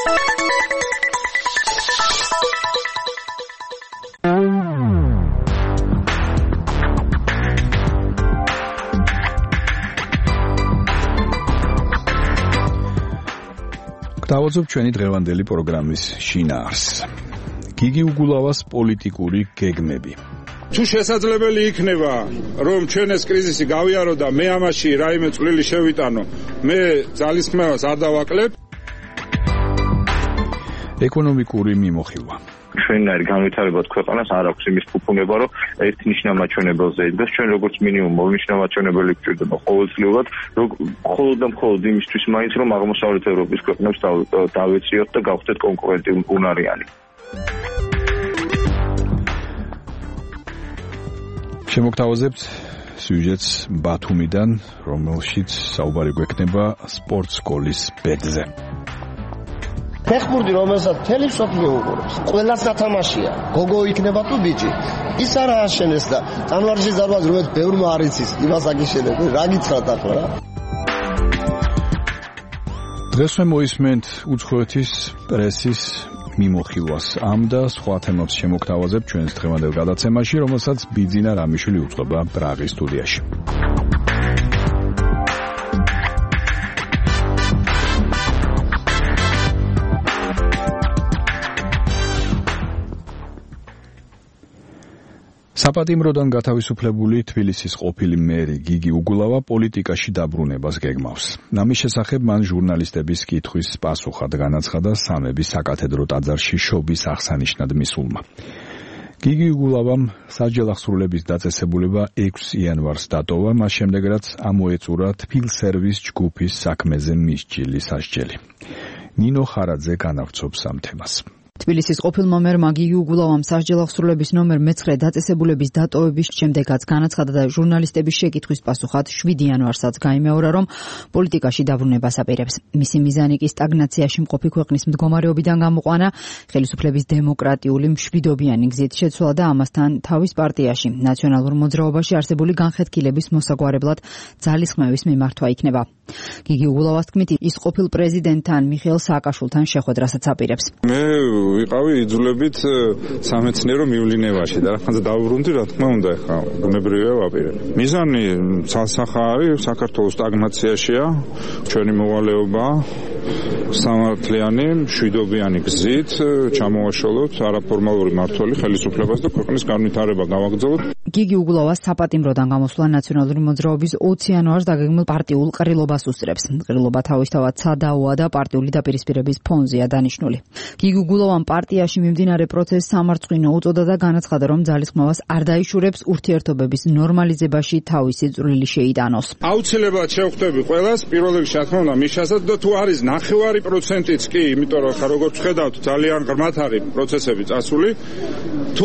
დავაძობ ჩვენი დღევანდელი პროგრამის შინაარსს. გიგი უგულავას პოლიტიკური გეგმები. თუ შესაძლებელი იქნება, რომ ჩვენ ეს კრიზისი გავიარო და მე ამაში რაიმე წვლილი შევიტანო, მე ძალისხმევას არ დავაკლებ. ეკონომიკური მიმოხილვა. ჩვენნაირ განვითარებად ქვეყანას არ აქვს იმის ფუფუნება, რომ ერთნიშნა მაჩვენებელზე იდგას. ჩვენ როგორც მინიმუმ ორნიშნა მაჩვენებელი გვჭირდება ყოველწლიურად, მხოლოდ და მხოლოდ იმისთვის მაინც, რომ აღმოსავლეთ ევროპის ქვეყნებს დავეციოთ და გავხდეთ კონკურენტუნარიანი. შემოგთავაზებთ სიუჟეტს ბათუმიდან, რომელშიც საუბარი გვექნება სპორტ სკოლის ბედზე. ფეხბურთი, რომელსაც მთელი მსოფლიო უყურებს, ყველას გათამაშია. გოგო იქნება თუ ბიჭი. ის არა აშენეს და ტანვარში ზარბაზ რომელიც ბევრმა არ იცის, იმას აგიშენებენ. რა გიცხრათ ახლა რა? დღესვე მოისმენთ უცხოეთის პრესის მიმოხილვას. ამ და სხვა თემებს შემოგთავაზებ ჩვენს დღევანდელ გადაცემაში, რომელსაც ბიძინა რამიშვილი უწყობა პრაღის სტუდიაში. საპატიმროდან გათავისუფლებული თბილისის ყოფილი მერი გიგი უგულავა პოლიტიკაში დაბრუნებას გეგმავს. ამის შესახებ მან ჟურნალისტების კითხვის პასუხად განაცხადა სამების საკათედრო ტაძარში შობის აღსანიშნად მისულმა. გიგი უგულავამ სასჯელახსრულების დაწესებულება 6 იანვარს დატოვა, მას შემდეგ რაც ამოეწურა თბილსერვის ჯგუფის საქმეზე მისჯილი სასჯელი. ნინო ხარაძე განავრცობს ამ თემას. თბილისის ყოფილმა მერმა გიგი უგულავამ სასჯელახსრულების ნომერ 9 დაწესებულების დატოვების შემდეგაც განაცხადა და ჟურნალისტების შეკითხვის პასუხად 7 იანვარსაც გაიმეორა, რომ პოლიტიკაში დაბრუნებას აპირებს. მისი მიზანი კი სტაგნაციაში მყოფი ქვეყნის მდგომარეობიდან გამოყვანა, ხელისუფლების დემოკრატიული მშვიდობიანი გზით შეცვლა და ამასთან თავის პარტიაში, ნაციონალურ მოძრაობაში არსებული განხეთქილების მოსაგვარებლად ძალისხმევის მიმართვა იქნება. გიგი უგულავას თქმით, ის ყოფილ პრეზიდენტთან მიხეილ სააკაშვილთან შეხვედრასაც აპირებს. ვიყავი იძულებით სამეცნიერო მივლინებაში და რახანზე დავბრუნდი, რა თქმა უნდა, ხა ბუნებრივია ვაპირებ. მიზანი ცალსახა არის, საქართველოს სტაგნაციაშია, ჩვენი მოვალეობა სამართლიანი, მშვიდობიანი გზით ჩამოვაშალოთ არაფორმალური მმართველი ხელისუფლებას და ქვეყნის განვითარება გავაგრძელოთ. გიგი უგულავას საპატიმროდან გამოსვლა ნაციონალური მოძრაობის 20 იანვარს დაგეგმილ პარტიულ ყრილობას უსწრებს. ყრილობა თავისთავად სადაოა და პარტიული დაპირისპირების ფონზეა დანიშნული. გიგი უგულავამ პარტიაში მიმდინარე პროცესს სამარცხვინო უწოდა და განაცხადა, რომ ძალისხმევას არ დაიშურებს, ურთიერთობების ნორმალიზებაში თავისი წვლილი შეიტანოს. აუცილებლად შევხვდები ყველას, პირველ რიგში რა თქმა უნდა მიშასაც და თუ არის 9%-იც კი, იმიტომ რომ ხა როგორც ხედავთ, ძალიან ღრმად არის პროცესები წასული. თუ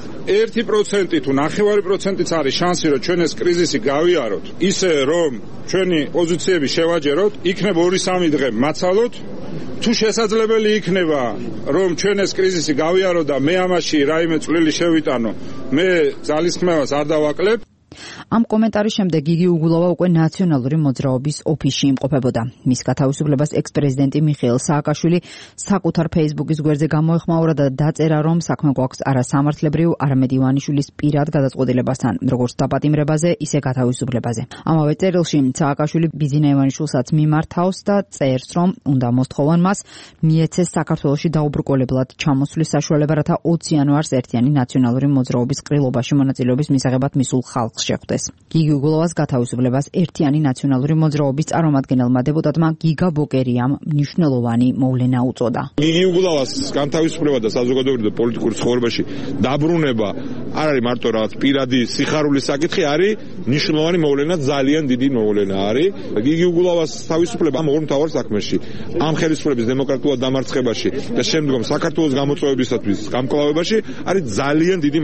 1% თუ 9%-იც არის შანსი, რომ ჩვენ ეს კრიზისი გავიაროთ, ისე რომ ჩვენი პოზიციები შევაჯეროთ, იქნება 2-3 დღე მაცალოთ. თუ შესაძლებელი იქნება, რომ ჩვენ ეს კრიზისი გავიარო და მე ამაში რაიმე წვლილი შევიტანო, მე ძალისხმევას არ დავაკლებ. ამ კომენტარის შემდეგ გიგი უგულავა უკვე ნაციონალური მოძრაობის ოფისში იმყოფებოდა. მის გათავისუფლებას ექს-პრეზიდენტი მიხეილ სააკაშვილი საკუთარ Facebook-ის გვერდზე გამოეხმაურა და დაწერა, რომ საქმე გვაქვს არა სამართლებრივ, არამედ ივანიშვილის პირად გადაწყვეტილებასთან, როგორც დაპატიმრებაზე, ისე გათავისუფლებაზე. ამავე წერილში სააკაშვილი ბიძინა ივანიშვილსაც მიმართავს და წერს, რომ უნდა მოსთხოვან მას მიეცეს საქართველოში დაუბრკოლებლად ჩამოსვლის საშუალება, რათა 20 იანვარს ერთიანი ნაციონალური მოძრაობის ყრილობაში მონაწილეობის მისაღებად მისულ ხალხს შეხვდეს. გიგი უგულავას გათავისუფლებას ერთიანი ნაციონალური მოძრაობის წარმომადგენელმა დეპუტატმა გიგა ბოკერიამ მნიშვნელოვანი მოვლენა უწოდა. გიგი უგულავას განთავისუფლება და საზოგადოებრივ და პოლიტიკურ ცხოვრებაში დაბრუნება არ არის მარტო რაღაც პირადი სიხარულის საკითხი, არის მნიშვნელოვანი მოვლენა, ძალიან დიდი მოვლენა არის. გიგი უგულავას თავისუფლება ამ ორ მთავარ საქმეში, ამ ხელისუფლების დემოკრატიულად დამარცხებაში და შემდგომ საქართველოს გამოწვევებისათვის გამკლავებაში არის ძალიან დიდი მოვლენა.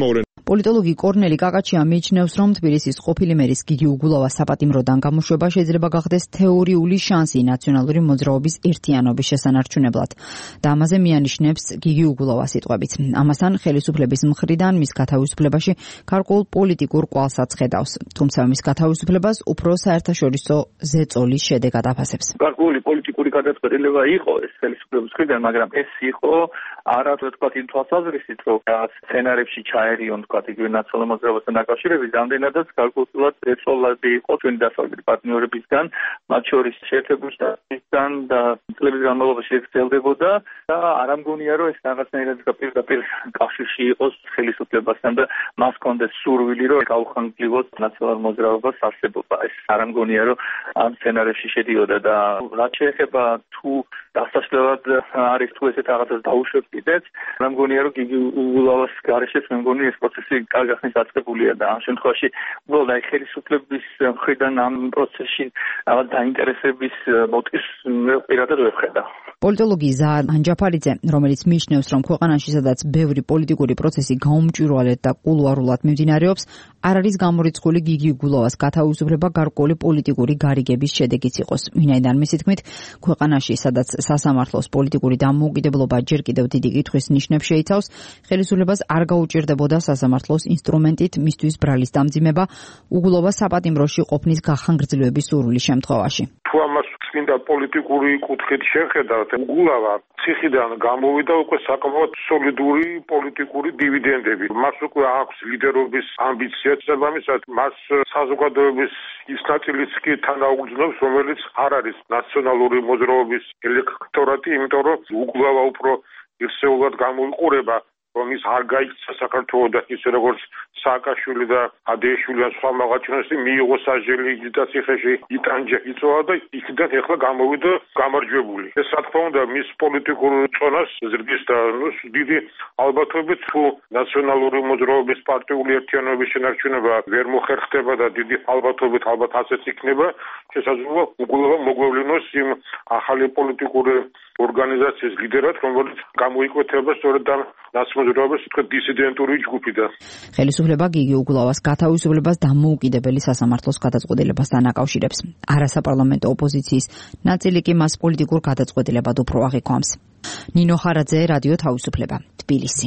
პოლიტოლოგი კორნელი კაკაჩია მიიჩნევს, რომ თბილისის ყოფილი მერის გიგი უგულავას საპატიმროდან გამოშვება შეიძლება გახდეს თეორიული შანსი ნაციონალური მოძრაობის ერთიანობის შესანარჩუნებლად. და ამაზე მიანიშნებს გიგი უგულავას სიტყვებით. ამასთან ხელისუფლების მხრიდან მის გათავისუფლებაში გარკვეულ პოლიტიკურ კვალსაც ხედავს. თუმცა მის გათავისუფლებას უფრო საერთაშორისო ზეწოლის შედეგად აფასებს. გარკვეული პოლიტიკური გადაწყვეტილება იყო ეს ხელისუფლების მხრიდან, მაგრამ ეს იყო არა თქვათ იმ თვალსაზრისით, რომ სცენარებში ჩაერიონ თქვათ იგივე ნაციონალურ მოძრაობასთან დაკავშირებით, ამდენადაც გარკვეულად ზეწოლები იყო ჩვენი დასავლელი პარტნიორებისგან, მათ შორის შეერთებული შტატებისგან და წლების განმავლობაში ეს გრძელდებოდა და არ ამგონია, რომ ეს რაღაცნაირად პირდაპირ კავშირში იყოს ხელისუფლებასთან და მას ჰქონდეს სურვილი, რომ გაუხანგრძლივოს ნაციონალურ მოძრაობას არსებობა. ეს არ ამგონია, რომ ამ სცენარებში შედიოდა და რაც შეეხება თუ დასაშლელად არის თუ ესეთ რაღაცას დაუშვებს კიდეც, რა მგონია, რომ გიგი უგულავას გარეშეც მე მგონი ეს პროცესი კარგად დაწყებულია და ამ შემთხვევაში უბრალოდ აი ხელისუფლების მხრიდან ამ პროცესში რაღაც დაინტერესების მოტივს პირადად ვერ ხედავ. პოლიტოლოგი ზაარ ანჯაფარიძე, რომელიც მიიჩნევს, რომ ქვეყანაში სადაც ბევრი პოლიტიკური პროცესი გაუმჭვირვალედ და კულუარულად მიმდინარეობს, არ არის გამორიცხული გიგი უგულავას გათავისუფლება გარკვეული პოლიტიკური გარიგების შედეგიც იყოს. ვინაიდან მისი თქმით, ქვეყანაში სადაც სასამართლოს პოლიტიკური დამოუკიდებლობა ჯერ კიდევ დიდი კითხვის ნიშნებს შეიცავს, ხელისუფლებას არ გაუჭირდებოდა სასამართლოს ინსტრუმენტით მისთვის ბრალის დამძიმება უგულავას საპატიმროში ყოფნის გახანგრძლივების სურვილის შემთხვევაში. თუ ამას წმინდა პოლიტიკური კუთხით შეხედავთ, უგულავა ციხიდან გამოვიდა უკვე საკმაოდ სოლიდური პოლიტიკური დივიდენდები. მას უკვე აქვს ლიდერობის ამბიცია, შესაბამისად, მას საზოგადოების ის ნაწილიც კი თანაუგრძნობს, რომელიც არ არის ნაციონალური მოძრაობის ელექტორატი, იმიტომ რომ უგულავა უფრო ერთსეულად გამოიყურება, რომ ის არ გაიქცა საქართველოსთან ისე როგორც სააკაშვილი და ადეიშვილი და სხვა მაღალჩინოსი მიიღო საჟელი და ციხეში იტანჯა იწვა და იქიდან ეხლა გამოვიდა გამარჯვებული. ეს რა თქმა უნდა მის პოლიტიკურ წონას ზრდის და დიდი ალბათობით თუ ნაციონალური მოძრაობის პარტიული ერთიანობის შენარჩუნება ვერ მოხერხდება და დიდი ალბათობით ალბათ ასეც იქნება, შესაძლოა უგულავა მოგვევლინოს იმ ახალი პოლიტიკური ორგანიზაციის ლიდერად, რომელიც გამოიკვეთება სწორედ ამ ნაცმოძრაობის დისიდენტური ჯგუფიდან. ხელისუფლება გიგი უგულავას გათავისუფლებას დამოუკიდებელი სასამართლოს გადაწყვეტილებასთან აკავშირებს. არასაპარლამენტო ოპოზიციის ნაწილი კი მას პოლიტიკურ გადაწყვეტილებად უფრო აღიქვამს. ნინო ხარაძე, რადიო თავისუფლება, თბილისი.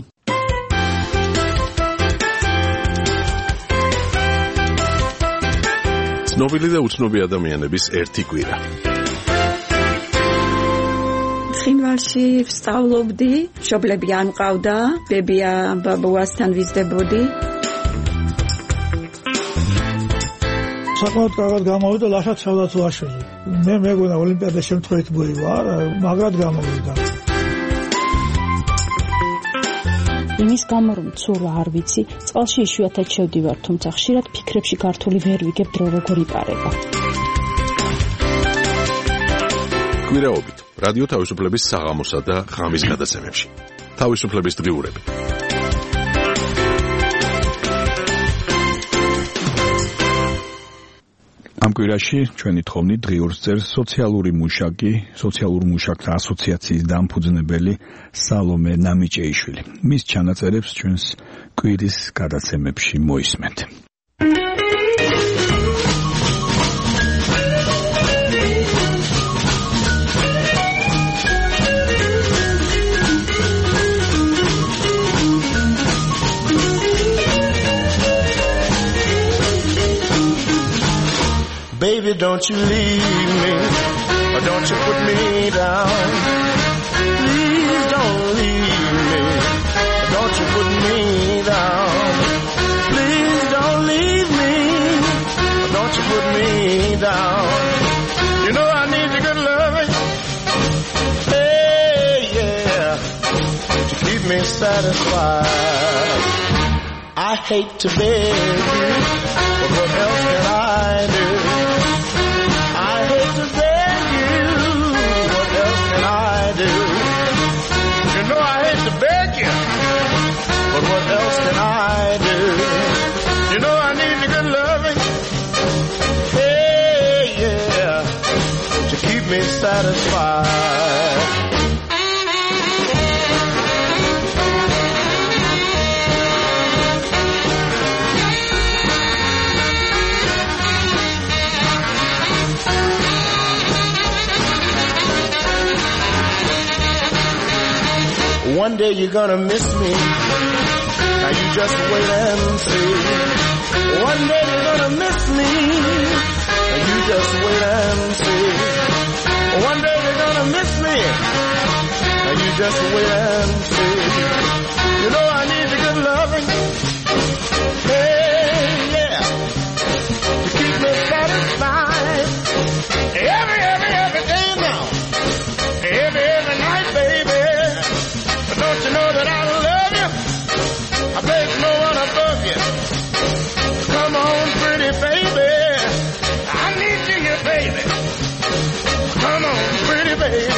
ცნობილი და უცნობი ადამიანების ერთი კვირა. ხინვალში ვსწავლობდი, მშობლები არ მყავდა, ბებია ბაბუასთან ვიზრდებოდი. საკმაოდ კარგად გამოვიდა ლაშა ცელდაცვაშვილი. მე მეგონა ოლიმპიადა შემთხვევით მოივა, მაგრად გამოვიდა. იმის გამო რომ ცურვა არ ვიცი, წყალში იშვიათად შევდივარ, თუმცა ხშირად ფიქრებში გართული ვერ ვიგებ დრო როგორ იპარება. კვირაობით რადიო თავისუფლების საღამოსა და ღამის გადაცემებში. თავისუფლების დღიურები. ამ კვირაში ჩვენი თხოვნით დღიურს წერს სოციალურ მუშაკთა ასოციაციის დამფუძნებელი სალომე ნამიჭეიშვილი. მის ჩანაწერებს ჩვენს კვირის გადაცემებში მოისმენთ. Baby, don't you leave me, or don't you put me down. Please don't leave me, or don't you put me down. Please don't leave me, or don't you put me down. You know I need your good loving, hey, yeah, to keep me satisfied. I hate to beg you, but what else can I do? You know I hate to beg you, but what else can I do? You know I need your good loving, hey, yeah, to keep me satisfied. One day you're gonna miss me. Now you just wait and see. One day you're gonna miss me. Now you just wait and see. One day you're gonna miss me. Now you just wait and see. You know I need the good loving. Hey, yeah. To keep me satisfied. Every day now. Every night, baby. But don't you know that I love you? I place no one above you. Come on, pretty baby. I need you here, baby. Come on, pretty baby.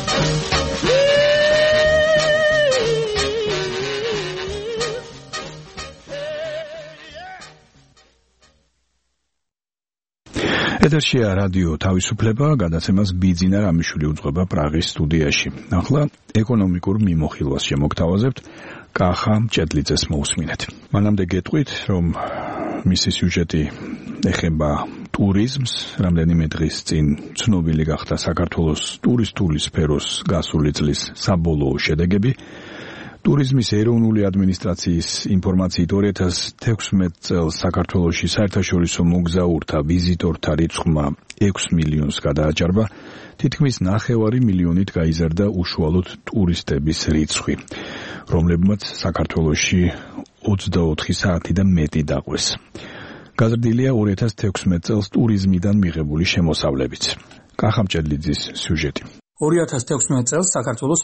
ეთერშია რადიო თავისუფლება, გადაცემას ბიძინა რამიშვილი უძღვება პრაღის სტუდიაში. ახლა ეკონომიკურ მიმოხილვას შემოგთავაზებთ, კახა მჭედლიძეს მოусმინეთ. მანამდე გეტყვით, რომ მისი სიუჟეტი ეხება ტურიზმს, რამდენიმე დღის წინ ცნობილი გახდა საქართველოს ტურისტული სფეროს გასული წლის საბოლოო შედეგები. ტურიზმის ეროვნული ადმინისტრაციის ინფორმაციით 2016 წელს საქართველოში საერთაშორისო მოგზაურთა ვიზიტორთა რიცხვმა 6 მილიონს გადააჭარბა, თითქმის 9 მილიონით გაიზარდა უშუალოდ ტურისტების რიცხვი, რომლებმაც საქართველოში 24 საათი და მეტი დაყვეს. გაზრდილია 2016 წელს ტურიზმიდან მიღებული შემოსავლებიც. კახა მჭედლიძის სიუჟეტი. 2016 წელს საქართველოს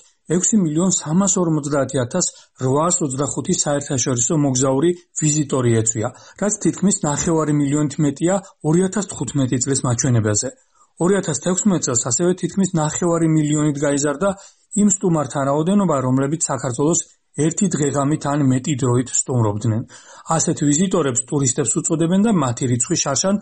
6,350,825 საერთაშორისო მოგზაური ვიზიტორი ეწვია, რაც თითქმის 9 მილიონით მეტია 2015 წლის მაჩვენებელზე. 2016 წელს ასევე თითქმის 9 მილიონით გაიზარდა იმ სტუმართა რაოდენობა, რომლებიც საქართველოს ერთი დღეღამით ან მეტი დროით სტუმრობდნენ. ასეთ ვიზიტორებს ტურისტებს უწოდებენ და მათი რიცხვი შარშან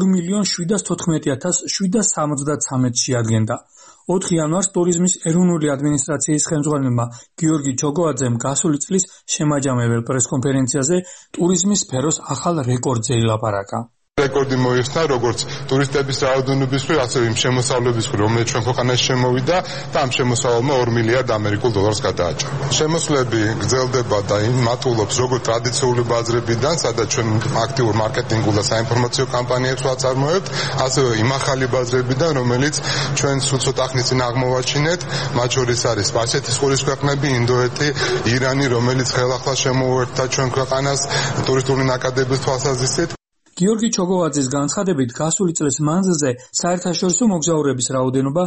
2,714,773 შეადგენდა. 4 იანვარს ტურიზმის ეროვნული ადმინისტრაციის ხელმძღვანელმა გიორგი ჩოგოაძემ გასული წლის შემაჯამებელ პრესკონფერენციაზე ტურიზმის სფეროს ახალ რეკორდზე ილაპარაკა. რეკორდი მოიხსნა როგორც ტურისტების რაოდენობის მხრივ, ასევე იმ შემოსავლების მხრივ, რომელიც ჩვენ ქვეყანაში შემოვიდა და ამ შემოსავალმა 2 მილიარდ ამერიკულ დოლარს გადააჭარბა. შემოსვლები გრძელდება და მატულობს როგორც ტრადიციული ბაზრებიდან, სადაც ჩვენ აქტიურ მარკეტინგულ და საინფორმაციო კამპანიებს ვაწარმოებთ, ასევე იმ ახალი ბაზრებიდან, რომელიც ჩვენ ცოტა ხნის წინ აღმოვაჩინეთ, მათ შორის არის სპარსეთის ყურის ქვეყნები, ინდოეთი, ირანი, რომელიც ხელახლა შემოუერთდა ჩვენ ქვეყანას ტურისტული ნაკადების თვალსაზრისით. გიორგი ჩოგოაძის განცხადებით, გასული წლის მანძილზე საერთაშორისო მოგზაურების რაოდენობა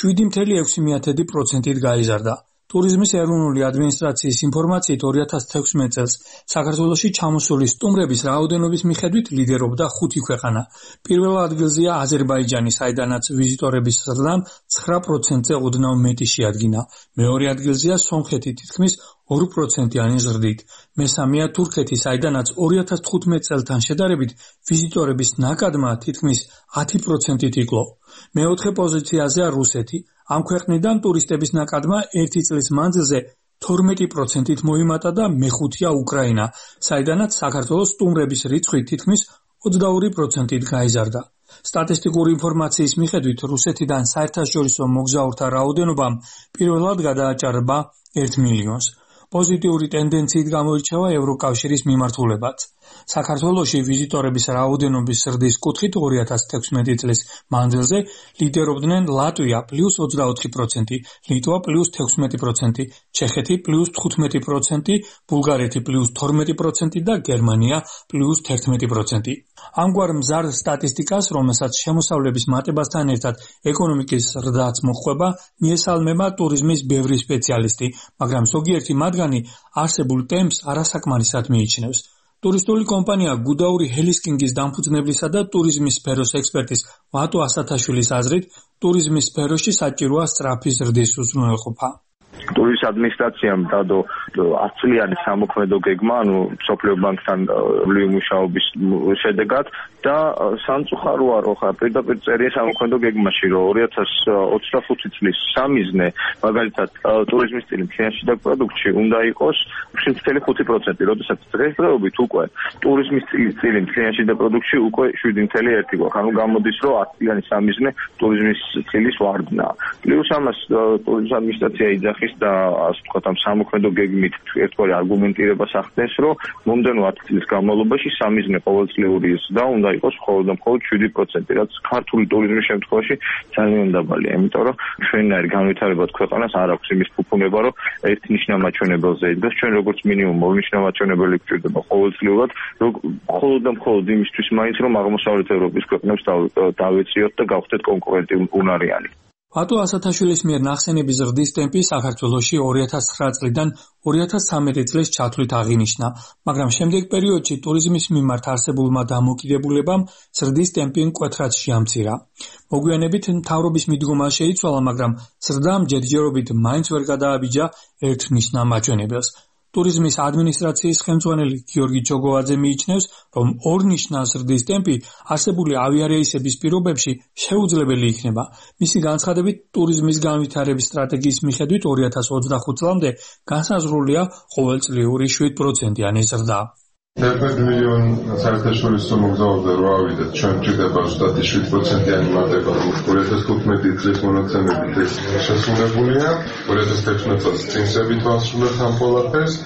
7,6%-ით გაიზარდა. ტურიზმის ეროვნული ადმინისტრაციის ინფორმაციით 2016 წელს საქართველოში ჩამოსული სტუმრების რაოდენობის მიხედვით ლიდერობდა 5 ქვეყანა. პირველ ადგილზეა აზერბაიჯანი, საიდანაც ვიზიტორების ზრდამ 9%-ზე ოდნავ მეტი შეადგინა. მეორე ადგილზეა სომხეთი თითქმის 2%-იანი ზრდით. მესამეა თურქეთი, საიდანაც 2015 წელთან შედარებით ვიზიტორების ნაკადმა თითქმის 10%-ით იკლო. მეოთხე პოზიციაზეა რუსეთი. ამ ქვეყნიდან ტურისტების ნაკადმა ერთი წლის მანძილზე 12%-ით მოიმატა და მეხუთეა უკრაინა, საიდანაც საქართველოს სტუმრების რიცხვი თითქმის 22%-ით გაიზარდა. სტატისტიკური ინფორმაციის მიხედვით რუსეთიდან საერთაშორისო მოგზაურთა რაოდენობამ პირველად გადააჭარბა 1 მილიონს. პოზიტიური ტენდენციით გამოირჩევა ევროკავშირის მიმართულებაც. საქართველოში ვიზიტორების რაოდენობის ზრდის კუთხით 2016 წლის მანძილზე ლიდერობდნენ ლატვია +24%, ლიტვა +16%, ჩეხეთი +15%, ბულგარეთი +12% და გერმანია +11%. ამგვარ მზარდ სტატისტიკას, რომელსაც შემოსავლების მატებასთან ერთად ეკონომიკის ზრდაც მოჰყვება, მიესალმება ტურიზმის ბევრი სპეციალისტი, მაგრამ ზოგიერთი მათგანი არსებულ ტემპს არასაკმარისად მიიჩნევს. ტურისტული კომპანია გუდაური ჰელისკინგის დამფუძნებლისა და ტურიზმის სფეროს ექსპერტის ვატო ასათაშვილის აზრით, ტურიზმის სფეროში საჭიროა სწრაფი ზრდის უზრუნველყოფა. ტურისტ ადმინისტრაციამ დადო 10 წლიანი სამოქმედო გეგმა, მსოფლიო ბანკთან მუშაობის შედეგად და სამწუხაროა, რომ ხა პირდაპირ წერია სამოქმედო გეგმაში, რომ 2025 წლის სამიზნე, მაგალითად, ტურიზმის წილი მთლიანში და პროდუქტში უნდა იყოს 7.5%, როდესაც დღესდღეობით უკვე ტურიზმის წილი მთლიანში და პროდუქტში უკვე 7.1 გვაქვს. ანუ გამოდის, რომ 10 წლიანი სამიზნე ტურიზმის წილის ვარდნაა. პლუს ამას ტურიზმის ადმინისტრაცია იძახის და ასე ვთქვათ ამ სამოქმედო გეგმით ერთგვარი არგუმენტირებას ახდენს, რომ მომდევნო 10 წლის განმავლობაში სამიზნე ყოველწლიური ზრდა უნდა იყოს მხოლოდ და მხოლოდ 7%, რაც ქართული ტურიზმის შემთხვევაში ძალიან დაბალია, იმიტომ რომ ჩვენნაირ განვითარებად ქვეყანას არ აქვს იმის ფუფუნება, რომ ერთ ნიშნა მაჩვენებელზე იდგას. ჩვენ როგორც მინიმუმ ორ ნიშნა მაჩვენებელი გვჭირდება ყოველწლიურად, მხოლოდ და მხოლოდ იმისთვის მაინც რომ აღმოსავლეთ ევროპის ქვეყნებს დავეციოთ და გავხდეთ კონკურენტი უნარიანი. ბატო ასათაშვილის მიერ ნახსენები ზრდის ტემპი საქართველოში 2009 წლიდან 2013 წლის ჩათვლით აღინიშნა, მაგრამ შემდეგ პერიოდში ტურიზმის მიმართ არსებულმა დამოკიდებულებამ ზრდის ტემპი მკვეთრად შეამცირა. მოგვიანებით მთავრობის მიდგომა შეიცვალა, მაგრამ ზრდამ ჯერჯერობით მაინც ვერ გადააბიჯა ერთ ნიშნა მაჩვენებელს. ტურიზმის ადმინისტრაციის ხელმძღვანელი გიორგი ჩოგოვაძე მიიჩნევს, რომ ორ ნიშნავს ზრდის ტემპი არსებული ავიარეისების პირობებში შეუძლებელი იქნება. მისი განცხადებით, ტურიზმის განვითარების სტრატეგიის მიხედვით 2025 წლამდე განსაზღვრულია ყოველწლიური 7%-იანი ზრდა. 11 მილიონი საერთაშორისო მოგზაურზე რო ავიდეთ, ჩვენ ჭირდება ზუსტად 7%-იანი მატება. 2015 წლის მონაცემებით ეს შესრულებულია. 2016 წელს წინსებით ვასრულებთ ამ ყველაფერს.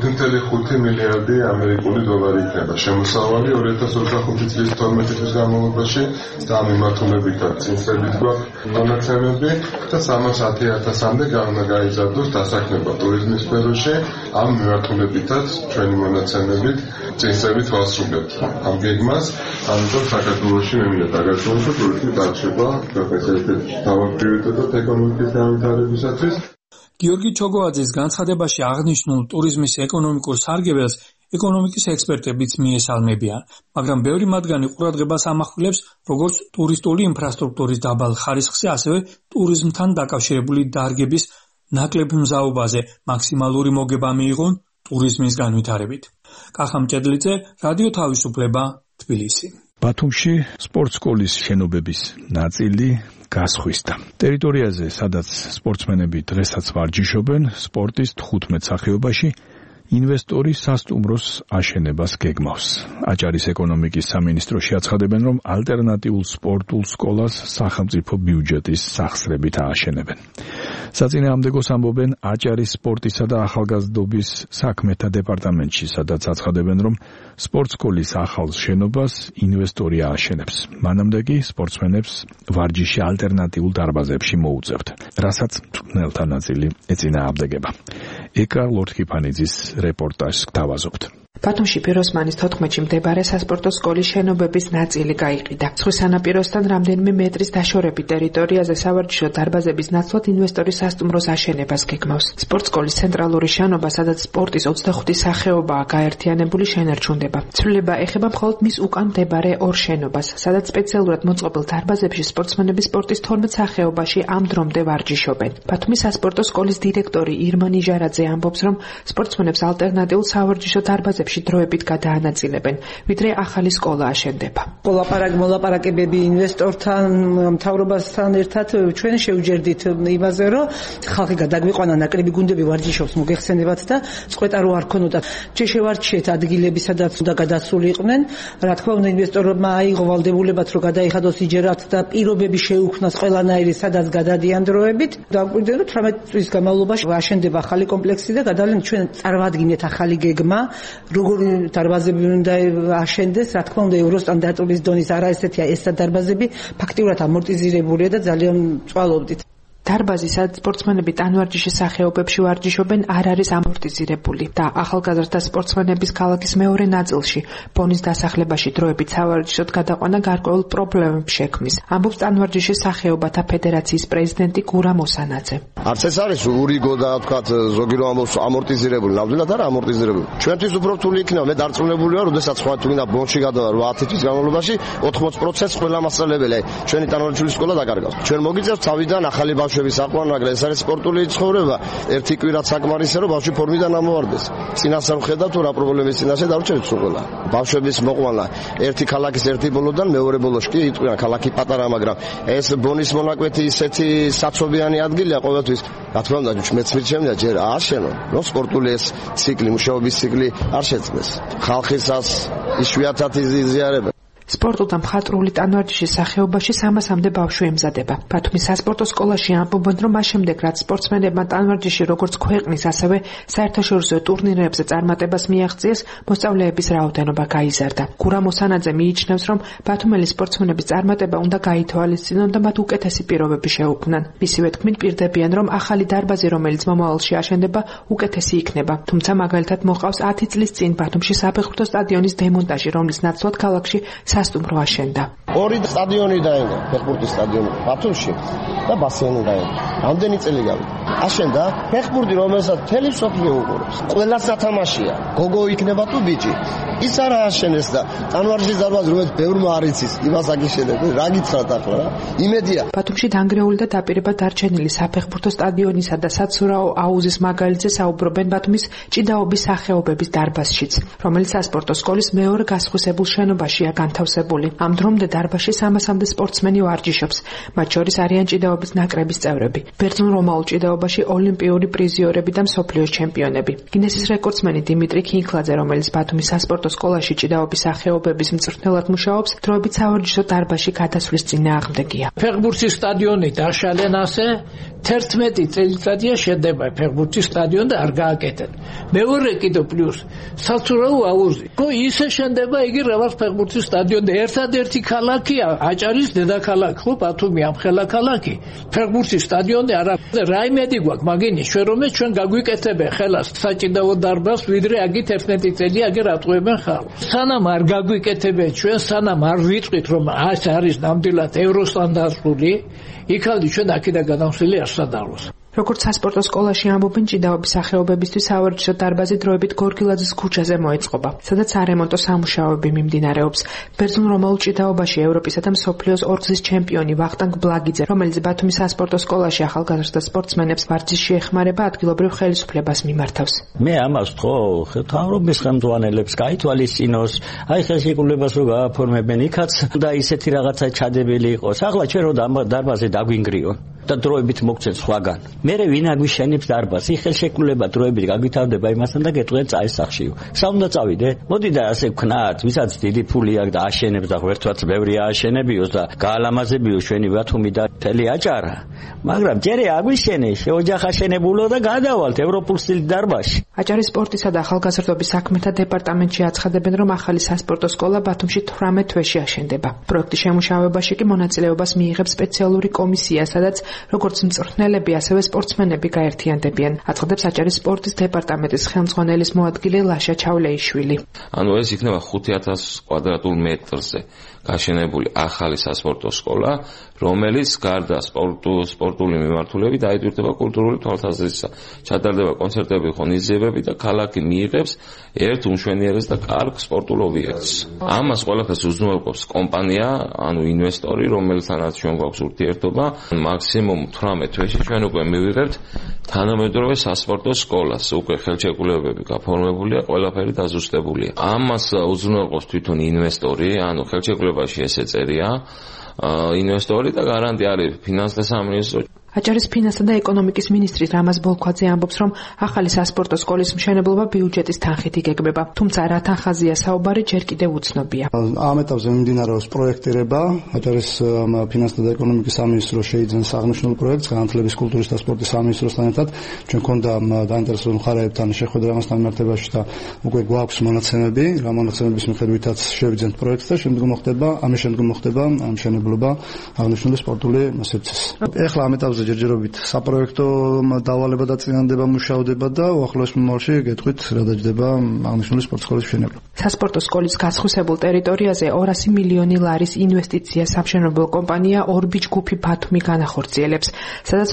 5.5 მილიარდი ამერიკული დოლარი იქნება შემოსავალი 2025 წლის 12 თვის განმავლობაში და ამ მიმართულებითაც წინსებით გვაქვს მონაცემები და 310,000-მდე გაიზარდოს დასაქმება ტურიზმის სფეროში. ამ მიმართულებითაც ჩვენი მონაცემებით წინსებით ვასრულებთ ამ გეგმას. ამიტომ საქართველოში მე მინდა დაგაჩვენოს, რომ ტურიზმი დარჩება ქვეყნის ერთ-ერთი მთავარ პრიორიტეტად ეკონომიკის განვითარებისათვის. გიორგი ჩოგოვაძის განცხადებაში აღნიშნულ ტურიზმის ეკონომიკურ სარგებელს ეკონომიკის ექსპერტებიც მიესალმებიან, მაგრამ ბევრი მათგანი ყურადღებას ამახვილებს როგორც ტურისტული ინფრასტრუქტურის დაბალ ხარისხზე, ასევე ტურიზმთან დაკავშირებული დარგების ნაკლებ მზაობაზე მაქსიმალური მოგება მიიღონ ტურიზმის განვითარებით. კახა მჭედლიძე, რადიო თავისუფლება, თბილისი. ბათუმში სპორტსკოლის შენობების ნაწილი გასხვისდა. ტერიტორიაზე, სადაც სპორტსმენები დღესაც ვარჯიშობენ, სპორტის 15 სახეობაში ინვესტორი სასტუმროს აშენებას გეგმავს. აჭარის ეკონომიკის სამინისტროში აცხადებენ, რომ ალტერნატიულ სპორტულ სკოლას სახელმწიფო ბიუჯეტის სახსრებით ააშენებენ. საწინააღმდეგოს ამბობენ აჭარის სპორტისა და ახალგაზრდობის საქმეთა დეპარტამენტში, სადაც აცხადებენ, რომ სპორტსკოლის ახალ შენობას ინვესტორი ააშენებს. მანამდე კი სპორტსმენებს ვარჯიში ალტერნატიულ დარბაზებში მოუწევთ, რასაც მწვრთნელთა ნაწილი ეწინააღმდეგება. ეკა ლორთქიფანიძის რეპორტაჟს გთავაზობთ. ბათუმში პიროსმანის 14-ში მდებარე სასპორტო სკოლის შენობების ნაწილი გაიყიდა. ზღვის სანაპიროსთან რამდენიმე მეტრის დაშორებით ტერიტორიაზე სავარჯიშო დარბაზების ნაცვლად ინვესტორი სასტუმროს აშენებას გეგმავს. სპორტსკოლის ცენტრალური შენობა, სადაც სპორტის 25 სახეობაა გაერთიანებული, შენარჩუნდება. ცვლილება ეხება მხოლოდ მის უკან მდებარე ორ შენობას, სადაც სპეციალურად მოწყობილ დარბაზებში სპორტსმენები სპორტის 12 სახეობაში ამ დრომდე ვარჯიშობენ. ბათუმის სასპორტო სკოლის დირექტორი ირმა ნიჟარაძე ამბობს, რომ სპორტსმენებს ალტერნატიულ სავარჯიშო დარბაზებში დროებით გადაანაწილებენ, ვიდრე ახალი სკოლა აშენდება. მოლაპარაკებები ინვესტორთან, მთავრობასთან ერთად ჩვენ შევჯერდით იმაზე, რომ ხალხი გადაგვიყვანა, ნაკლები გუნდები ვარჯიშობს მოგეხსენებათ და წყვეტა რო არ ქონოდა. შევარჩიეთ ადგილები, სადაც უნდა გადასულიყვნენ. რა თქმა უნდა, ინვესტორებმა აიღო ვალდებულებაც, რომ გადაიხადოს იჯერათ და პირობები შეუქმნას ყველანაირი, სადაც გადადიან დროებით. დაგვიყვირდა, რომ 18 წლის განმავლობაში აშენდება ახალი კომპლექსი და გადავლენ ჩვენ წარმოვადგინეთ ახალი გეგმა. როგორი დარბაზები უნდა აშენდეს, რა თქმა უნდა, ევროსტანდარტების დონის არაესეთია ეს დარბაზები, ფაქტიურად ამორტიზირებულია და ძალიან წვალობდით. დარბაზი, სადაც სპორტსმენები ტანვარჯიშის სახეობებში ვარჯიშობენ, არ არის ამორტიზირებული და ახალგაზრდა სპორტსმენების ქალაქის მეორე ნაწილში ბონის დასახლებაში დროებით სავარჯიშოდ გადაყვანა გარკვეულ პრობლემებს შექმნის. ამბობს ტანვარჯიშის სახეობათა ფედერაციის პრეზიდენტი გურა მოსანაძე. არც ეს არის ურიგო და თქვათ ზოგი რომ ამბობს ამორტიზირებული, ნამდვილად არა ამორტიზირებული. ჩვენთვის უფრო რთული იქნება, მე დარწმუნებული ვარ, როდესაც სხვა თუ გინდა ბონში გადავა 8 თვის განმავლობაში 80%-ს ყველა მასწავლებელი ჩვენი ტანვარჯიშის სკოლა დაკარგავს. ჩვენ მოგიწევთ თავიდან ახალი ბავშვების აყვანა, მაგრამ ეს არის სპორტული ცხოვრება. ერთი კვირა საკმარისია, რომ ბავშვი ფორმიდან ამოვარდეს. წინასწარ ხედავთ თუ რა პრობლემის წინაშე დავრჩებით სულ. ბავშვების მოყვანა ერთი ქალაქის ერთი ბოლოდან მეორე ბოლოში კი იტყვიან, ქალაქი პატარა, მაგრამ ეს ბონის მონაკვეთი ისეთი საცობიანი ადგილია ყოველთვის. რა თქმა უნდა, მეც მირჩენია ჯერ ააშენო, რომ სპორტული ეს ციკლი, მუშაობის ციკლი არ შეწყდეს. ხალხისას იშვიათად იზიარება. სპორტულ და მხატვრული ტანვარჯიშის სახეობაში 300-მდე ბავშვი ემზადება. ბათუმის სასპორტო სკოლაში ამბობენ, რომ მას შემდეგ, რაც სპორტსმენებმა ტანვარჯიში როგორც ქვეყნის, ასევე საერთაშორისო ტურნირებზე წარმატებას მიაღწიეს, მოსწავლეების რაოდენობა გაიზარდა. გურამ მოსანაძე მიიჩნევს, რომ ბათუმელი სპორტსმენების წარმატება უნდა გაითვალისწინონ და მათ უკეთესი პირობები შეუქმნან. მისივე თქმით, პირდებიან, რომ ახალი დარბაზი, რომელიც მომავალში აშენდება, უკეთესი იქნება. თუმცა მაგალითად მოყავს 10 წლის წინ ბათუმში საფეხბურთო სტადიონის დემონტაჟი, რომლის ნაცვლად ქალაქში სასტუმრო აშენდა. 2 სტადიონი დაინგა, ფეხბურთის სტადიონი ბათუმში და ბასენი დაინგა. რამდენი წელი გავიდა. აშენდა ფეხბურთი, რომელსაც მთელი მსოფლიო უყურებს. ყველას სათამაშია. გოგო იქნება თუ ბიჭი. ის არა აშენეს და ტანვარჯიშის დარბაზი, რომელიც ბევრმა არ იცის, იმას აგიშენებს. რა გითხრათ ახლა რა? იმედია. ბათუმში დანგრეული და დაპირებად დარჩენილი საფეხბურთო სტადიონისა და საცურაო აუზის მაგალითზე საუბრობენ ბათუმის ჭიდაობის სახეობების დარბაზშიც, რომელიც სასპორტო სკოლის მეორე გასხვისებულ შენობაშია განთავსებული. ამ დრომდე დარბაზში 300-მდე სპორტსმენი ვარჯიშობს, მათ შორის არიან ჭიდაობის ნაკრების წევრები, ბერძნულ-რომაულ ჭიდაობაში ოლიმპიური პრიზიორები და მსოფლიოს ჩემპიონები. გინესის რეკორდსმენი დიმიტრი ქინქლაძე, რომელიც ბათუმის სასპორტო სკოლაში ჭიდაობის სახეობების მწვრთნელად მუშაობს, დროებით სავარჯიშო დარბაზში გადასვლის წინააღმდეგია. ფეხბურთის სტადიონი დაშალენ ასე 11 წელიწადია შედება ფეხბურთის სტადიონი და არ გააკეთეთ. მეორე კიდევ პლუს საცურაო აუზი. ისე შენდება იგი რაღაც ფეხბურთის სტადიონი. ერთადერთი ქალაქია აჭარის დედაქალაქი, ხო, ბათუმი ამხელა ქალაქი. ფეხბურთის სტადიონი არა რა იმედი გვაქვს მაგინის ჩვენ რომ ჩვენ გაგვიკეთებენ ხელას საჭიდაო დარბაზს, ვიდრე აგით 11 წელი აგერ ატყუებენ ხალხს. სანამ არ გაგვიკეთებენ ჩვენ, სანამ არ ვიტყვით რომ ეს არის ნამდვილად ევროსტანდარტული, იქალდი ჩვენ აქედან გადავსვლელი არ სადაროს. როგორც სასპორტო სკოლაში ამბობენ, ჭიდაობის სახეობებისთვის სავარჯიშო დარბაზი დროებით გორგილაძის ქუჩაზე მოეწყობა, სადაც არემონტო სამუშაოები მიმდინარეობს. ბერძნულ-რომაულ ჭიდაობაში ევროპისა და მსოფლიოს ორგზის ჩემპიონი ვახტანგ ბლაგიძე, რომელიც ბათუმის სასპორტო სკოლაში ახალგაზრდა სპორტსმენებს ვარჯიშში ეხმარება, ადგილობრივ ხელისუფლებას მიმართავს. მე ამას ხო მთავრობის ხელმძღვანელებს გაითვალისწინოს, აი ხელშეკრულებას რო გააფორმებენ, იქაც და ისეთი რაღაცა ჩადებელი იყოს. ახლა ჩვენ რო დარბაზი დაგვინგრიონ და დროებით მოგცეთ სხვაგან. მერე ვინ აგვიშენებს დარბაზს? ხელშეკრულება დროებით გაგვითარდება იმასთან და გეტყვიან წაესახშიო. საუნდა წავიდე? მოდი და ასე ვქნათ, ვისაც დიდი ფული აქვს და აშენებს და ღერთვაც ბევრი ააშენებიოს და გაალამაზებიოს ჩვენი ბათუმი და მთელი აჭარა. მაგრამ ჯერე აგვიშენე, შეოჯახ აშენებულო და გადავალთ ევროპულ სტილის დარბაზში. აჭარის სპორტისა და ახალგაზრდობის საქმეთა დეპარტამენტში აცხადებენ, რომ ახალი სასპორტო სკოლა ბათუმში 18 თვეში აშენდება. პროექტის შემუშავებაში კი მონაწილეობას მიიღებს სპეციალური კომისია, სადაც როგორც მწვრთნელები, ასევე სპორტსმენები გაერთიანდებიან. აცხადებს აჭარის სპორტის დეპარტამენტის ხელმძღვანელის მოადგილე ლაშა ჩავლეიშვილი. ანუ ეს იქნება 5000 კვადრატულ მეტრზე გაშენებული ახალი სასპორტო სკოლა, რომელიც გარდა სპორტული მიმართულებით აიდვირთება კულტურული თვალსაზრისით. ჩატარდება კონცერტები, ღონისძიებები და ქალაქი მიიღებს ერთ უმშვენიერეს და კარგ სპორტულ ობიექტს. ამას ყველაფერს უზრუნველყოფს კომპანია, ანუ ინვესტორი, რომელთანაც ჩვენ გვაქვს ურთიერთობა. მაქსიმუმ 18 თვეში ჩვენ უკვე მივიღებთ თანამედროვე სასპორტო სკოლას. უკვე ხელშეკრულებები გაფორმებულია, ყველაფერი დაზუსტებულია. ამას უზრუნველყოფს თვითონ ინვესტორი, ანუ ხელშეკრულებაში ესე წერია. ინვესტორი და გარანტი არის ფინანსთა სამინისტრო. აჭარის ფინანსთა და ეკონომიკის მინისტრი რამაზ ბოლქვაძე ამბობს, რომ ახალი სასპორტო სკოლის მშენებლობა ბიუჯეტის თანხით იგეგმება, თუმცა რა თანხაზეა საუბარი ჯერ კიდევ უცნობია. ამ ეტაპზე მიმდინარეობს პროექტირება. აჭარის ფინანსთა და ეკონომიკის სამინისტრო შეიძენს აღნიშნულ პროექტს განათლების, კულტურის და სპორტის სამინისტროსთან ერთად. ჩვენ გქონდა დაინტერესებულ მხარეებთან შეხვედრა ამასთან მიმართებაში და უკვე გვაქვს მონაცემები, რა მონაცემების მიხედვითაც შევიძენთ პროექტს და ამის შემდგომ მოხდება მშენებლობა აღნიშნული სპორტული სივრცის. ეხლა ამ ეტაპზე ჯერჯერობით საპროექტო დავალება და წინანდება მუშაობა და უახლოეს მომავალში გეტყვით რა დაჯდება აღნიშნული სპორტ სკოლის მშენებლობა. სასპორტო სკოლის გასხვისებულ ტერიტორიაზე 200 მილიონი ლარის ინვესტიცია სამშენებლო კომპანია ორბიჯ გუფი ბათუმი განახორციელებს, სადაც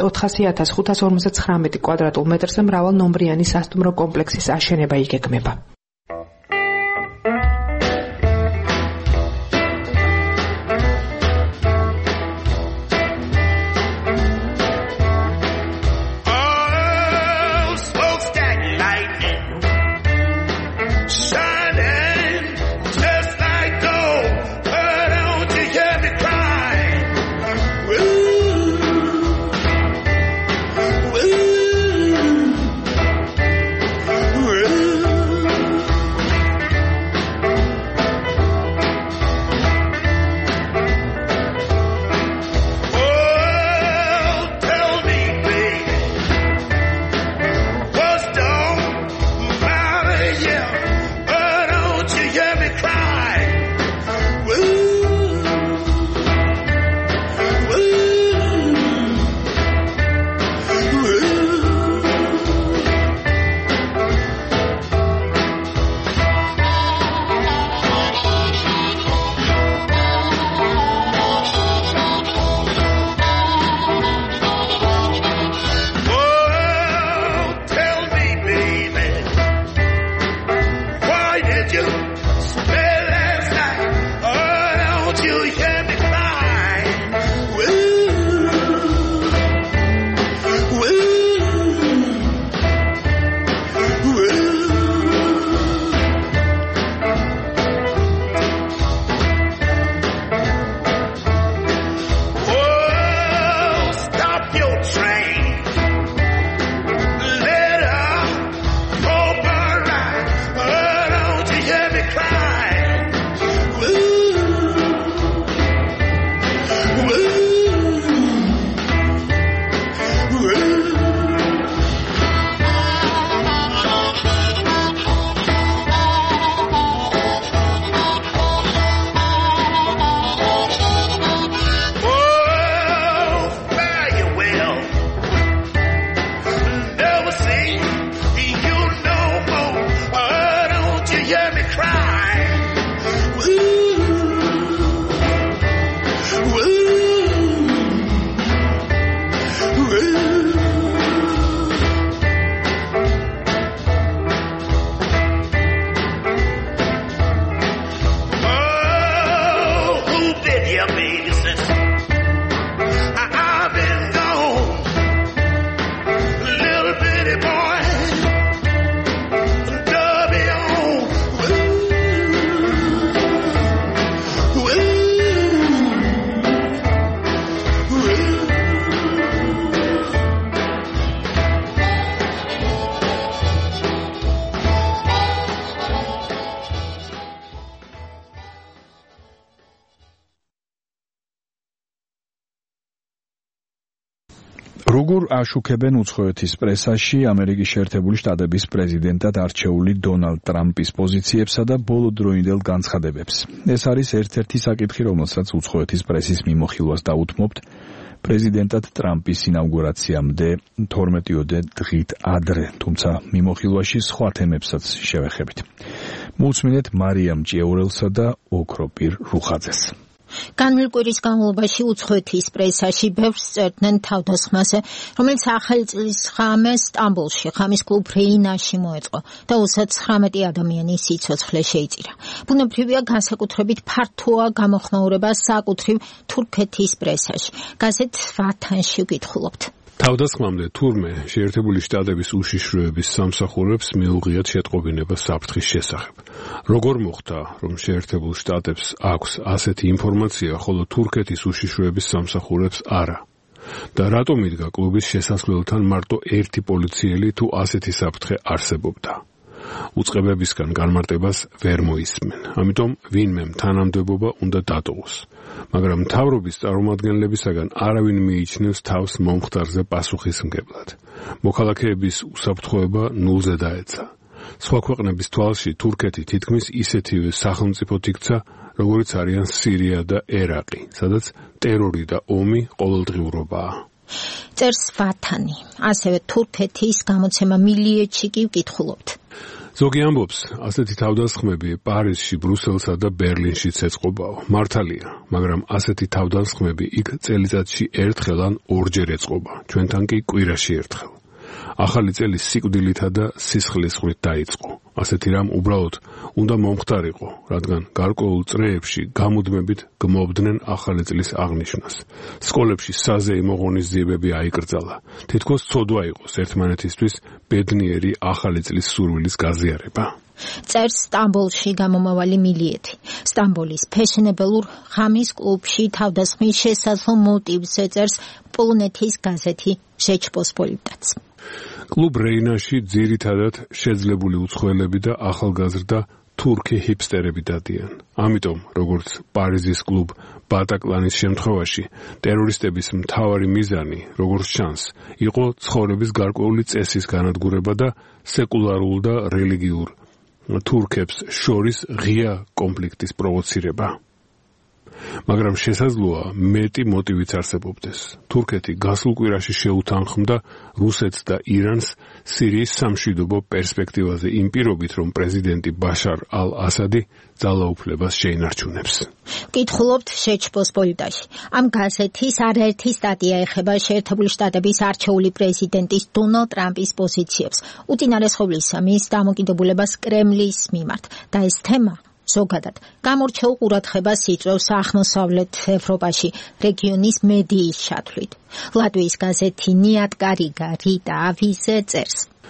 400.559 კვადრატულ მეტრზე მრავალნომრიანი სასტუმრო კომპლექსის აშენება იგეგმება. როგორ აშუქებენ უცხოეთის პრესაში ამერიკის შეერთებული შტატების პრეზიდენტად არჩეული დონალდ ტრამპის პოზიციებსა და ბოლოდროინდელ განცხადებებს. ეს არის ერთ-ერთი საკითხი, რომელსაც უცხოეთის პრესის მიმოხილვას დაუთმობთ პრეზიდენტად ტრამპის ინაუგურაციამდე 12-ოდე დღით ადრე, თუმცა მიმოხილვაში სხვა თემებსაც შევეხებით. მოусმინეთ მარიამ ჭიაურელსა და ოქროპირ რუხაძეს. განმილკვირის განმავლობაში უცხოეთის პრესაში ბევრს წერდნენ თავდასხმაზე, რომელიც ახალი წლის ღამეს სტამბოლში ღამის კლუბ რეინაში მოეწყო და 39 ადამიანის სიცოცხლე შეიწირა. ბუნებრივია, განსაკუთრებით ფართოა გამოხმაურება საკუთრივ თურქეთის პრესაში. გაზეთ ვათანში ვკითხულობთ. თავდასხმამდე თურმე შეერთებული შტატების უშიშროების სამსახურებს მიუღიათ შეტყობინება საფრთხის შესახებ. როგორ მოხდა, რომ შეერთებულ შტატებს აქვს ასეთი ინფორმაცია, ხოლო თურქეთის უშიშროების სამსახურებს არა? და რატომ იდგა კლუბის შესასვლელთან მარტო ერთი პოლიციელი თუ ასეთი საფრთხე არსებობდა? უწყებებისგან განმარტებას ვერ მოისმენ. ამიტომ ვინმემ თანამდებობა უნდა დატოვოს. მაგრამ მთავრობის წარმომადგენლებისაგან არავინ მიიჩნევს თავს მომხდარზე პასუხისმგებლად. მოქალაქეების უსაფრთხოება ნულზე დაეცა. სხვა ქვეყნების თვალში თურქეთი თითქმის ისეთივე სახელმწიფოდ იქცა, როგორიც არიან სირია და ერაყი, სადაც ტერორი და ომი ყოველდღიურობაა. წერს ვათანი. ასევე თურქეთის გამოცემა მილიეთში კი ვკითხულობთ. ზოგი ამბობს, ასეთი თავდასხმები პარიზში, ბრუსელსა და ბერლინშიც ეწყობაო. მართალია, მაგრამ ასეთი თავდასხმები იქ წელიწადში ერთხელ ან ორჯერ ეწყობა, ჩვენთან კი კვირაში ერთხელ. ახალი წელი სიკვდილითა და სისხლისღვრით დაიწყო. ასეთი რამ უბრალოდ უნდა მომხდარიყო, რადგან გარკვეულ წრეებში გამუდმებით გმობდნენ ახალი წლის აღნიშვნას. სკოლებში საზეიმო ღონისძიებები აიკრძალა. თითქოს ცოდვა იყოს ერთმანეთისთვის ბედნიერი ახალი წლის სურვილის გაზიარება. წერს სტამბოლში გამომავალი მილიეთი. სტამბოლის ფეშენებელურ ღამის კლუბში თავდასხმის შესაძლო მოტივს ეწერს პოლონეთის გაზეთი ჟეჩპოსპოლიტაც. კლუბ რეინაში ძირითადად შეძლებული უცხოელები და ახალგაზრდა თურქი ჰიპსტერები დადიან. ამიტომ, როგორც პარიზის კლუბ ბატაკლანის შემთხვევაში, ტერორისტების მთავარი მიზანი, როგორც ჩანს, იყო ცხოვრების გარკვეული წესის განადგურება და სეკულარულ და რელიგიურ თურქებს შორის ღია კონფლიქტის პროვოცირება. მაგრამ შესაძლოა მეტი მოტივიც არსებობდეს. თურქეთი გასულ კვირაში შეუთანხმდა რუსეთს და ირანს სირიის სამშვიდობო პერსპექტივაზე იმ პირობით, რომ პრეზიდენტი ბაშარ ალ-ასადი ძალაუფლებას შეინარჩუნებს. ვკითხულობთ ჟეჩპოსპოლიტაში. ამ გაზეთის არაერთი სტატია ეხება შეერთებული შტატების არჩეული პრეზიდენტის დონალდ ტრამპის პოზიციებს, უწინარესხობლისა მის დამოკიდებულებას კრემლის მიმართ და ეს თემა ზოგადად გამორჩეულ ყურადღებას იწვევს აღმოსავლეთ ევროპაში რეგიონის მედიის ჩათვლით. ლატვიის გაზეთი ნიატკარიგა რიტა ავიზე წერს.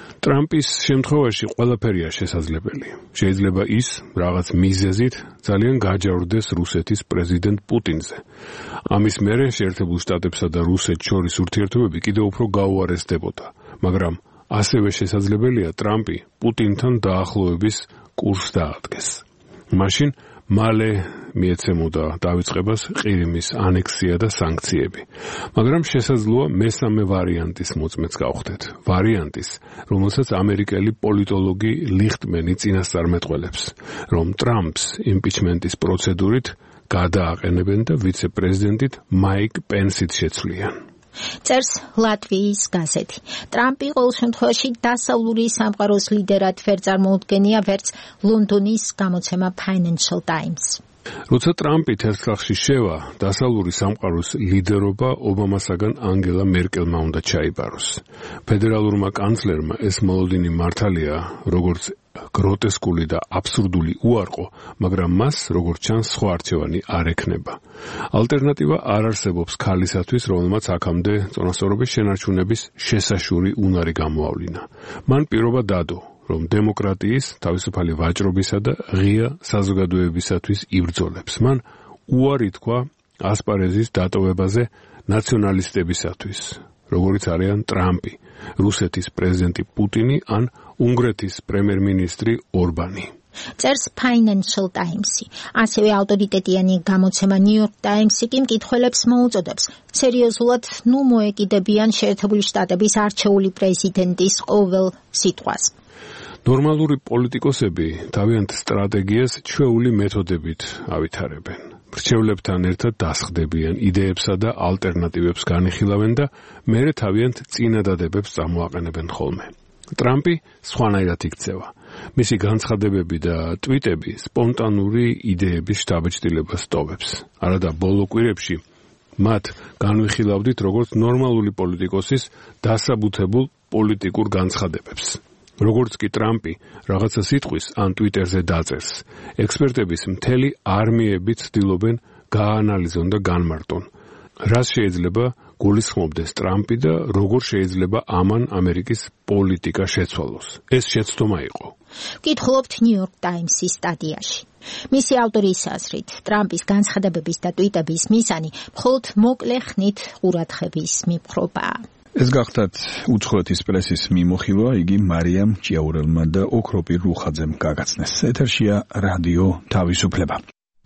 ტრამპის შემთხვევაში ყველაფერია შესაძლებელი. შეიძლება ის რაღაც მიზეზით ძალიან გაჯავრდეს რუსეთის პრეზიდენტ პუტინზე. ამის მერე შეერთებულ შტატებსა და რუსეთს შორის ურთიერთობები კიდევ უფრო გაუარესდებოდა, მაგრამ ასევე შესაძლებელია ტრამპი პუტინთან დაახლოების კურსს დაადგეს. მაშინ მალე მიეცემოდა დავიწყებას ყირიმის ანექსია და სანქციები. მაგრამ შესაძლოა მესამე ვარიანტის მოწმეც გავხდეთ. ვარიანტის, რომელსაც ამერიკელი პოლიტოლოგი ლიხტმენი წინასწარმეტყველებს, რომ ტრამპს იმპიჩმენტის პროცედურით გადააყენებენ და ვიცე-პრეზიდენტით მაიკ პენსით შეცვლიან. წერს ლატვიის გაზეთი. ტრამპი ყოველ შემთხვევაში დასავლური სამყაროს ლიდერად ვერ წარმოუდგენია ვერც ლონდონის გამოცემა Financial Times. როცა ტრამპი თერცხლში შევა, დასავლური სამყაროს ლიდერობა ობამასაგან ანგელა მერკელმა უნდა ჩაიბაროს. ფედერალურმა კანცლერმა ეს მოლოდინი მართალია, როგორც გროტესკული და აბსურდული უარყო, მაგრამ მას, როგორც ჩანს, სხვა არჩევანი არ ექნება. ალტერნატივა არ არსებობს ქალისათვის, რომელმაც აქამდე წონასწორობის შენარჩუნების შესაშური უნარი გამოავლინა. მან პირობა დადო, რომ დემოკრატიის, თავისუფალი ვაჭრობისა და ღია საზოგადოებისათვის იბრძოლებს. მან უარი თქვა ასპარეზის დატოვებაზე ნაციონალისტებისათვის, როგორიც არიან ტრამპი, რუსეთის პრეზიდენტი პუტინი ან უნგრეთის პრემიერ-მინისტრი ორბანი. წერს Financial Times-ი. ასევე ავტორიტეტიანი გამოცემა New York Times-ი კი მკითხველებს მოუწოდებს სერიოზულად მოეკიდებიან შეერთებული შტატების არჩეული პრეზიდენტის ყოველ სიტყვას. ნორმალური პოლიტიკოსები თავიანთ სტრატეგიას ჩვეული მეთოდებით ავითარებენ. მრჩევლებთან ერთად დასხდებიან, იდეებსა და ალტერნატივებს განიხილავენ და მერე თავიანთ წინადადებებს წამოაყენებენ ხოლმე. ტრამპი სხვანაირად იქცევა. მისი განცხადებები და ტვიტები სპონტანური იდეების შთაბეჭდილებას ტოვებს. არადა ბოლო კვირებში მათ განვიხილავდით როგორც ნორმალური პოლიტიკოსის დასაბუთებულ პოლიტიკურ განცხადებებს. როგორც კი ტრამპი რაღაცა სიტყვის ან ტვიტერზე დაწერს, ექსპერტების მთელი არმიები ცდილობენ გააანალიზონ და განმარტონ, რას შეიძლება გულისხმობდეს ტრამპი და როგორ შეიძლება ამან ამერიკის პოლიტიკა შეცვალოს. ეს შეცდომა იყო. ვკითხულობთ New York Times-ის სტატიაში. მისი ავტორის აზრით, ტრამპის განცხადებების და ტვიტების მიზანი მხოლოდ მოკლე ხნით ყურადღების მიპყრობაა. ეს გახდათ უცხოეთის პრესის მიმოხილვა, იგი მარიამ ჭიაურელმა და ოქროპირ რუხაძემ გაგაცნეს. ეთერშია რადიო თავისუფლება.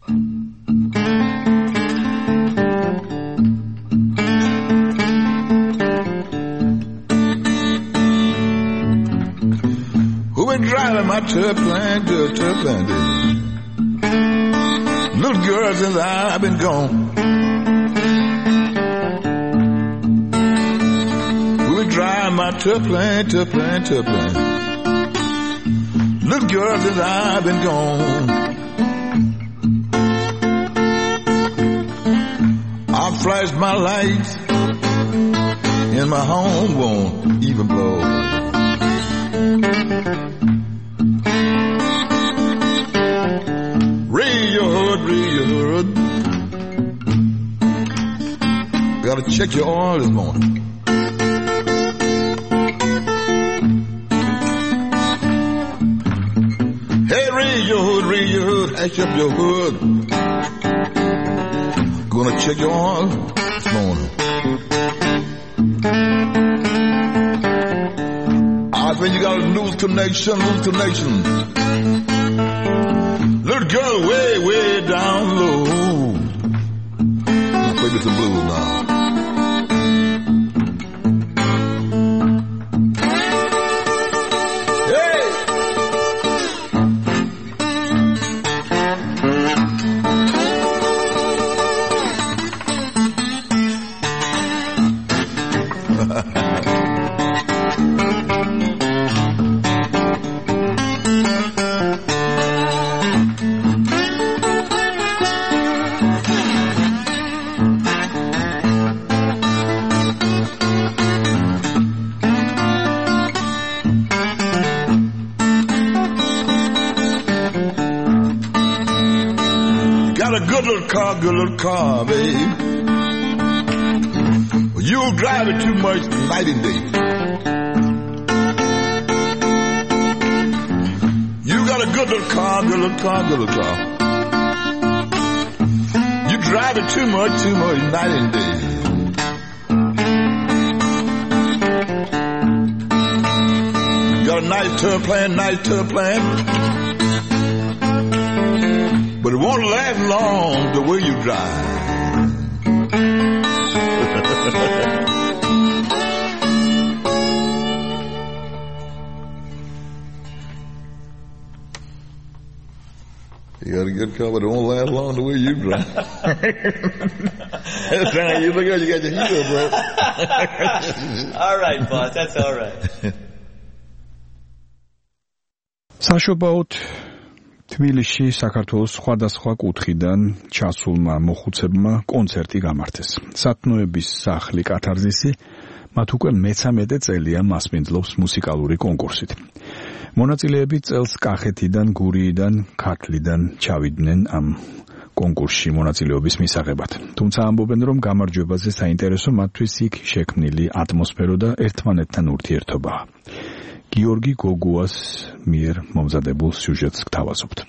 Driving my Tupland to Tupland. Little girl since I've been gone. We're driving my Tupland. Little girl since I've been gone. I flashed my lights and my home won't even blow. Raise your hood. Gotta check your oil this morning. Hey, raise your hood, act up your hood. Gonna check your oil this morning. When you got a news connection. Little girl way down low. Let's play me some blues now. Hey! Good little car, babe. You'll drive it too much night and day. got a good little car, good little car, good little car. You drive it too much, night and day. You got a nice turn plan, but it won't last long the way you drive. You got a good car, but it won't last long the way you drive. That's right. You look at you got your heel, bro. All right, boss. That's all right. საშობაოდ თბილისში საქართველოს სხვადასხვა კუთხიდან ჩასულმა მოხუცებმა კონცერტი გამართეს. სათნოების სახლი კათარზისი მათ უკვე მე-13 წელია მასპინძლობს მუსიკალური კონკურსით. მონაწილეები წელს კახეთიდან, გურიიდან, ქართლიდან ჩავიდნენ ამ კონკურსში მონაწილეობის მისაღებად. თუმცა ამბობენ, რომ გამარჯვებაზე საინტერესო მათთვის იქ შექმნილი ატმოსფერო და ერთმანეთთან ურთიერთობაა. გიორგი გოგუას მიერ მომზადებულ სიუჟეტს გთავაზობთ.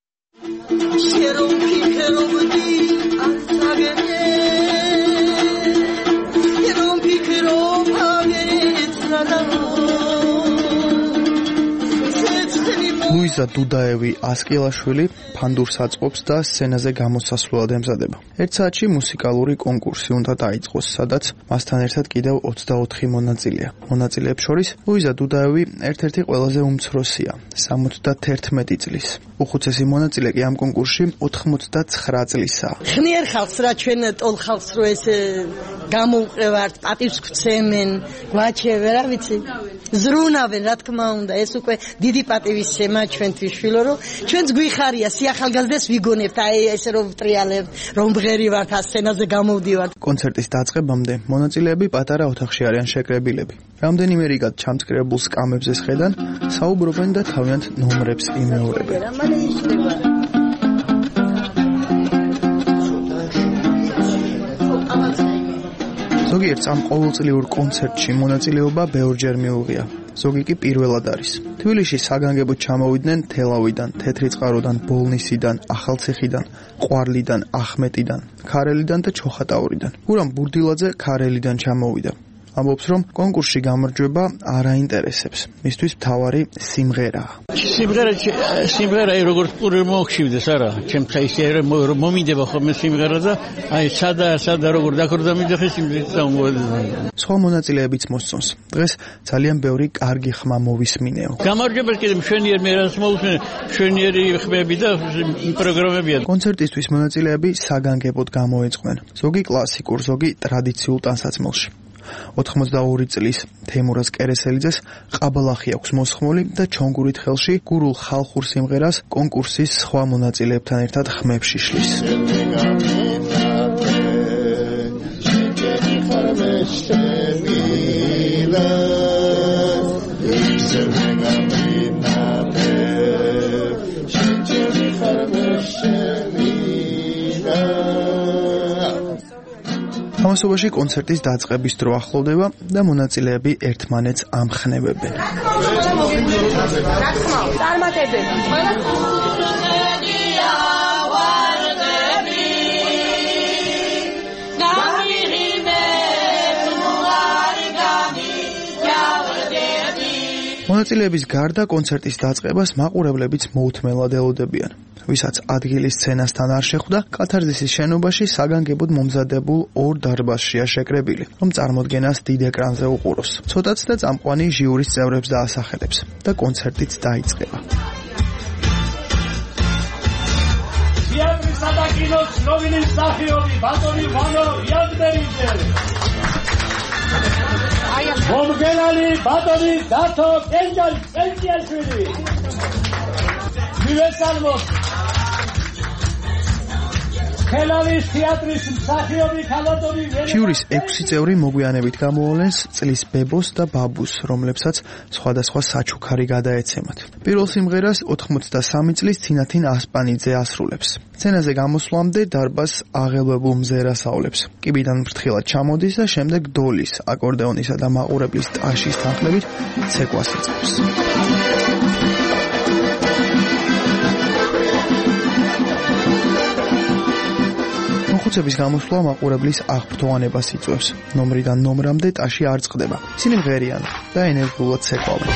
ლუიზა დუდაევი ასკილაშვილი ფანდურს აწყობს და სცენაზე გამოსასვლელად ემზადება. ერთ საათში მუსიკალური კონკურსი უნდა დაიწყოს, სადაც მასთან ერთად კიდევ 24 მონაწილეა. მონაწილეებს შორის ლუიზა დუდაევი ერთ-ერთი ყველაზე უმცროსია, 71 წლის. უხუცესი მონაწილე კი ამ კონკურსში 89 წლისაა. ხნიერ ხალხს რა ჩვენ ტოლ ხალხს რო ეს გამოვყევართ, პატივს გვცემენ, გვაჩევენ, რა ვიცი. ზრუნავენ, რა თქმა უნდა, ეს უკვე დიდი პატივისცემა ჩვენთვის შვილო, რომ ჩვენც გვიხარია სიახალგაზრდას ვიგონებთ, აი ესე რომ ვტრიალებთ, რომ ბღერი ვართ, ასცენაზე გამოვდივართ. კონცერტის დაწყებამდე მონაწილეები პატარა ოთახში არიან შეკრებილები. რამდენიმე რიგად ჩამწკრებულ სკამებზე სხედან, საუბრობენ და თავიანთ ნომრებს იმეორებენ. ზოგიერთ ამ ყოველწლიურ კონცერტში მონაწილეობა ბევრჯერ მიუღია. ზოგი კი პირველად არის. თბილისში საგანგებოდ ჩამოვიდნენ თელავიდან, თეთრიწყაროდან, ბოლნისიდან, ახალციხიდან, ყვარლიდან, ახმეტიდან, ქარელიდან და ჩოხატაურიდან. გურამ ბურდილაძე ქარელიდან ჩამოვიდა. ამბობს, რომ კონკურსში გამარჯვება არ აინტერესებს. მისთვის მთავარი სიმღერაა. სიმღერა როგორც პური მოხშივდეს არა, ჩემთვის ისე რომ მომინდება ხოლმე სიმღერა და აი სადა როგორ დაქორდა მიდახეს სიმღერა მომოედება. სხვა მონაწილეებიც მოსწონს. დღეს ძალიან ბევრი კარგი ხმა მოვისმინეო. გამარჯვებას კიდე მშვენიერ მერას მოусმენ, მშვენიერი ხმები და პროგრამებია. კონცერტისთვის მონაწილეები საგანგებოდ გამოეწყნენ. ზოგი კლასიკურ, ზოგი ტრადიციულ ტანსაცმელში. 82 წლის თეიმურაზ კერესელიძეს ყაბალახი აქვს მოსხმული და ჩონგურით ხელში გურულ ხალხურ სიმღერას კონკურსის სხვა მონაწილეებთან ერთად ხმებში შლის. ამასობაში კონცერტის დაწყების დრო ახლოვდება და მონაწილეები ერთმანეთს ამხნევებენ. მონაწილეების გარდა კონცერტის დაწყებას მაყურებლებიც მოუთმელად ელოდებიან. ვისაც ადგილი სცენასთან არ შეხვდა, კათარზისის შენობაში საგანგებოდ მომზადებულ ორ დარბაზშია შეკრებილი, რომ წარმოდგენას დიდ ეკრანზე უყუროს. ცოტაც და წამყვანი ჟიურის წევრებს დაასახელებს და კონცერტიც დაიწყება. თეატრისა და კინოს ცნობილი მსახიობი ბატონი ვანო იადბერიძე. მომგენალი ბატონი დათო კენჭიაშვილი. მივესალმოთ ხელავის თეატრის მსახიობი ქალბატონი ჟიურის 6 წევრი მოგვიანებით გამოავლენს წლის ბებოს და ბაბუს, რომლებსაც სხვადასხვა საჩუქარი გადაეცემათ. პირველ სიმღერას 83 წლის თინათინ ასპანიძე ასრულებს. სცენაზე გამოსვლამდე დარბაზს აღელვებულ მზერას ავლებს. კიბიდან ფრთხილად ჩამოდის და შემდეგ დოლის, აკორდეონისა და მაყურებლის ტაშის თანხლებით ცეკვას იწყებს. მოხუცების გამოსვლა მაყურებლის აღფრთოვანებას იწვევს. ნომრიდან ნომრამდე ტაში არ წყდება. ისინი მღერიან და ენერგიულად ცეკვავენ.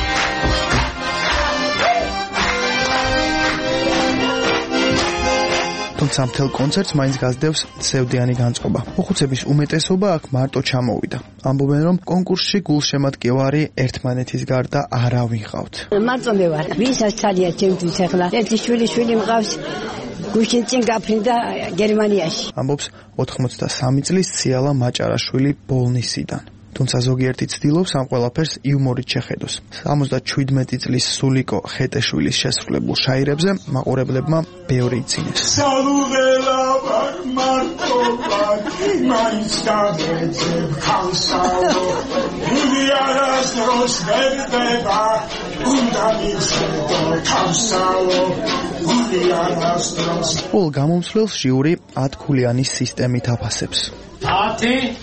თუმცა მთელ კონცერტს მაინც გასდევს სევდიანი განწყობა. მოხუცების უმეტესობა აქ მარტო ჩამოვიდა. ამბობენ, რომ კონკურსში გულშემატკივარი ერთმანეთის გარდა არავინ ყავთ. მარტო მე ვარ. ვისაც ძალიან ჩემთვის ახლა ერთი შვილი მყავს. გუშინ წინ გაფრინდა გერმანიაში. ამბობს 83 წლის ციალა მაჭარაშვილი ბოლნისიდან. თუმცა ზოგიერთი ცდილობს ამ ყველაფერს იუმორით შეხედოს. 77 წლის სულიკო ხეტეშვილის შესრულებულ შაირებზე მაყურებლებმა ბევრი იცინეს. ყოველ გამომცვლელს ჟიური 10 ქულიანის სისტემით აფასებს. 10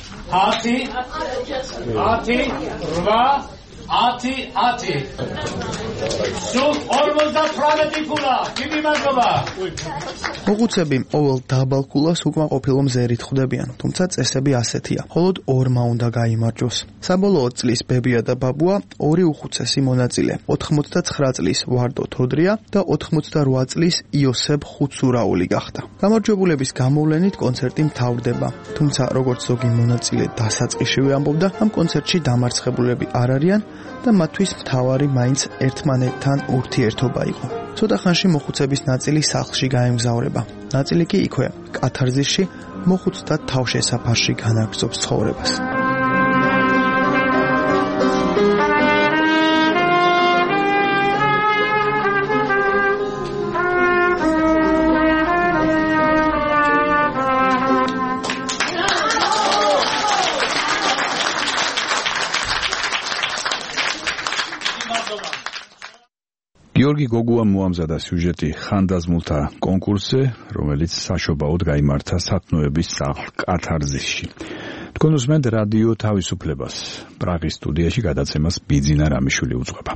სულ 58 ქულა. დიდი მადლობა. მოხუცები ყოველ დაბალ ქულას უკმაყოფილო მზერით ხვდებიან, თუმცა წესები ასეთია. მხოლოდ ორმა უნდა გაიმარჯვოს. საბოლოოდ წლის ბებია და ბაბუა ორი უხუცესი მონაწილე. 89 წლის ვარდო თოდრია და 88 წლის იოსებ ხუცურაული გახდა. გამარჯვებულების გამოვლენით კონცერტი მთავრდება. თუმცა როგორც ზოგი მონაწილე დასაწყისშივე ამბობდა, ამ კონცერტში დამარცხებულები არ არიან და მათთვის მთავარი მაინც ერთმანეთთან ურთიერთობა იყო. ცოტა ხანში მოხუცების ნაწილი სახლში გაემგზავრება. ნაწილი კი იქვე, კათარზისში, მოხუცთა თავშესაფარში განაგრძობს ცხოვრებას. გიორგი გოგუამ მოამზადა სიუჟეტი ხანდაზმულთა კონკურსზე, რომელიც საშობაოდ გაიმართა სათნოების სახლ კათარზისში. თქვენ უსმენთ რადიო თავისუფლებას. პრაღის სტუდიაში გადაცემას ბიძინა რამიშვილი უძღვება.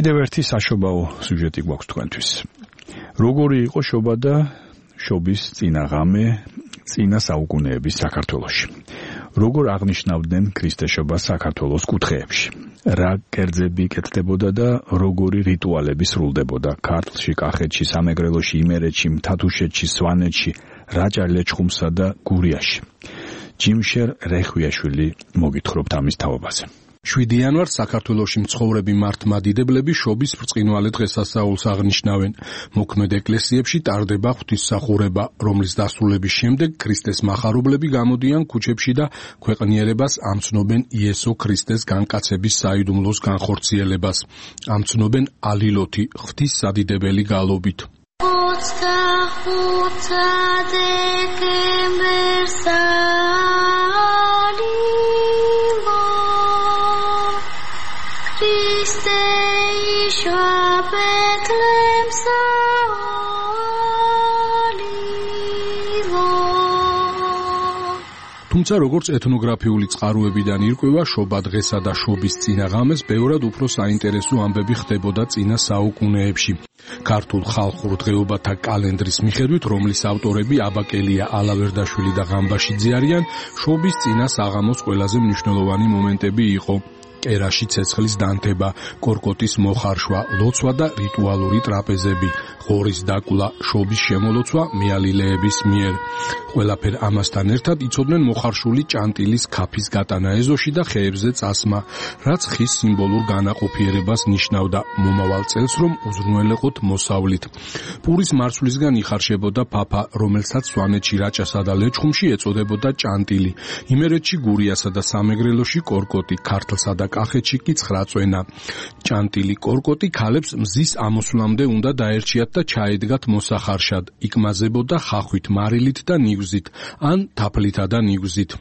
კიდევ ერთი საშობაო სიუჟეტი გვაქვს თქვენთვის. როგორი იყო შობა და შობის წინაღამე წინა საუკუნეების საქართველოში. როგორ აღნიშნავდნენ ქრისტეშობას საქართველოს კუთხეებში. რა კერძები კეთდებოდა და როგორი რიტუალები სრულდებოდა ქართლში, კახეთში, სამეგრელოში, იმერეთში, მთათუშეთში, სვანეთში, რაჭა-ლეჩხუმსა და გურიაში. ჯიმშერ რეხვიაშვილი მოგითხრობთ ამის თაობაზე. 7 იანვარს საქართველოში მცხოვრები მართლმადიდებლები შობის ბრწყინვალე დღესასწაულს აღნიშნავენ. მოქმედ ეკლესიებში ტარდება ღვთისმსახურება, რომლის დასრულების შემდეგ ქრისტეს მახარებლები გამოდიან ქუჩებში და ქვეყნიერებას ამცნობენ იესო ქრისტეს განკაცების საიდუმლოს განხორციელებას. ამცნობენ ალილოთი ღვთის სადიდებელი გალობით. 25 დეკემბერს თუმცა როგორც ეთნოგრაფიული წყაროებიდან ირკვევა, შობა დღესა და შობის წინაღამეს ბევრად უფრო საინტერესო ამბები ხდებოდა წინა საუკუნეებში. ქართულ ხალხურ დღეობათა კალენდრის მიხედვით, რომლის ავტორები აბაკელია ალავერდაშვილი და ღამბაშიძე არიან, შობის წინა საღამოს ყველაზე მნიშვნელოვანი მომენტები იყო კერაში ცეცხლის დანთება, კორკოტის მოხარშვა, ლოცვა და რიტუალური ტრაპეზები, ღორის დაკლა, შობის შემოლოცვა მეალილეების მიერ. ყველაფერ ამასთან ერთად იცოდნენ მოხარშული ჭანტილის ქაფის გატანა ეზოში და ხეებზე წასმა, რაც ხის სიმბოლურ განაყოფიერებას ნიშნავდა მომავალ წელს, რომ უზრუნველეყოთ მოსავლით. პურის მარცვლისგან იხარშებოდა ფაფა, რომელსაც სვანეთში, რაჭასა და ლეჩხუმში ეწოდებოდა ჭანტილი, იმერეთში გურიასა და სამეგრელოში კორკოტი, ქართლსა და კახეთში კი ცხრაწვენა. ჭანტილი კორკოტი ქალებს მზის ამოსვლამდე უნდა დაერჩიათ და ჩაედგათ მოსახარშად, იკმაზებოდა ხახვით, მარილით და ნიგვზით, ან თაფლითა და ნიგვზით.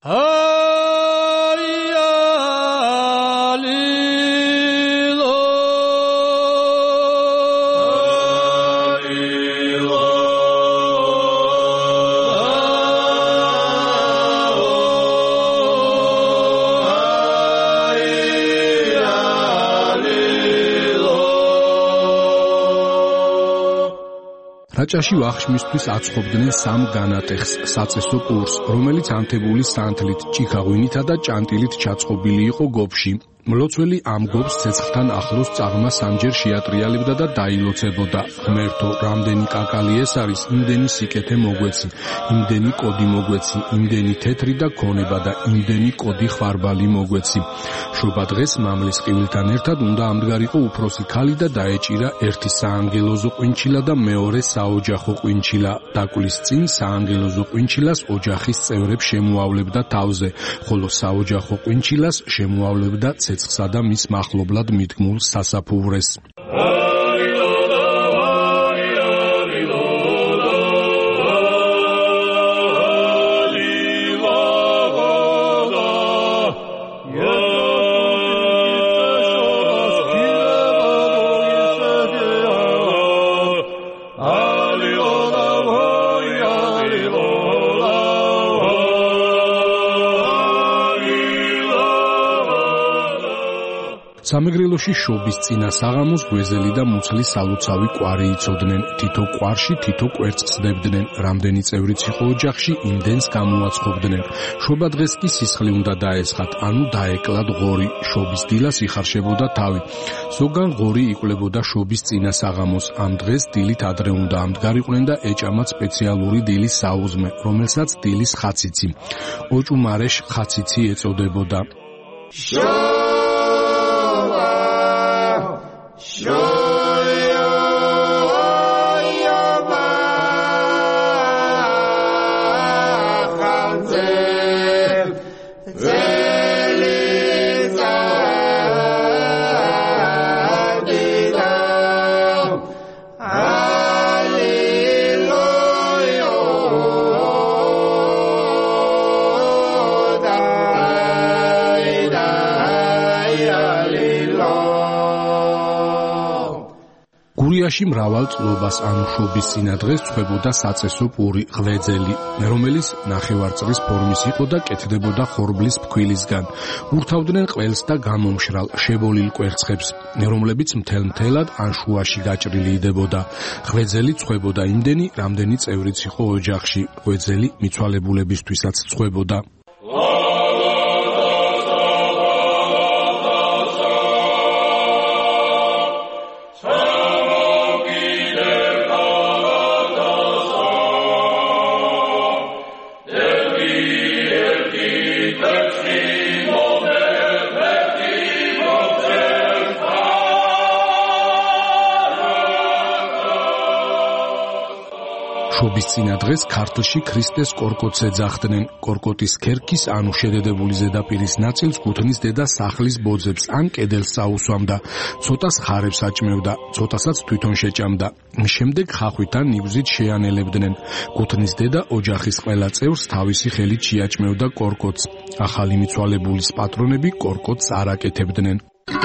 რაჭაში ვახშმისთვის აცხობდნენ სამ განატეხს, საწესო პურს, რომელიც ანთებული სანთლით, ჭიქაღვინითა და ჭანტილით ჩაწყობილი იყო გობში. მლოცველი ამ გობს ცეცხლთან ახლოს წაღმა სამჯერ შეატრიალებდა და დაილოცებოდა. ღმერთო, რამდენი კაკალი ეს არის, იმდენი სიკეთე მოგვეცი, იმდენი კოდი მოგვეცი, იმდენი თეთრი და ქონება და იმდენი კოდი ხვარბალი მოგვეცი. შობა დღეს მამლის ყივილთან ერთად უნდა ამდგარიყო უფროსი ქალი და დაეჭირა ერთი საანგელოზო ყვინჩილა და მეორე საოჯახო ყვინჩილა. დაკლის წინ საანგელოზო ყვინჩილას ოჯახის წევრებს შემოავლებდა თავზე, ხოლო საოჯახო ყვინჩილას შემოავლებდა ცეცხლსა და მის მახლობლად მიდგმულ სასაფუვრეს. სამეგრელოში შობის წინა საღამოს გვეზელი და მუცლის სალოცავი კვარი იცოდნენ. თითო კვარში თითო კვერცხს დებდნენ. რამდენი წევრიც იყო ოჯახში, იმდენს გამოაცხობდნენ. შობა დღეს კი სისხლი უნდა დაესხათ, ანუ დაეკლათ ღორი. შობის დილას იხარშებოდა თავი. ზოგან ღორი იკლებოდა შობის წინა საღამოს. ამ დღეს დილით ადრე უნდა ამდგარიყვნენ და ეჭამათ სპეციალური დილის საუზმე, რომელსაც დილის ხაციცი, ოჭუმარეშ ხაციცი ეწოდებოდა. გურიაში მრავალ წლობას ანუ შობის წინადღეს წვებოდა საწესო პური ღვეძელი, რომელიც ნახევარწრის ფორმის იყო და კეთდებოდა ხორბლის ფქვილისგან. ურთავდნენ ყველს და გამომშრალ შებოლილ კვერცხებს, რომლებიც მთელ-მთელად ან შუაში გაჭრილი იდებოდა. ღვეძელი წვებოდა იმდენი, რამდენი წევრიც იყო ოჯახში. ღვეძელი მიცვალებულებისთვისაც წვებოდა. შობის წინადღეს ქართლში ქრისტეს კორკოტს ეძახდნენ. კორკოტის ქერქის ანუ შედედებული ზედაპირის ნაწილს გუთნის დედა სახლის ბოძებს ან კედელს წაუსვამდა. ცოტას ხარებს აჭმევდა, ცოტასაც თვითონ შეჭამდა. შემდეგ ხახვით ან ნიგვზით შეანელებდნენ. გუთნის დედა ოჯახის ყველა წევრს თავისი ხელით შეაჭმევდა კორკოტს. ახალი მიცვალებულის პატრონები კორკოტს არ აკეთებდნენ.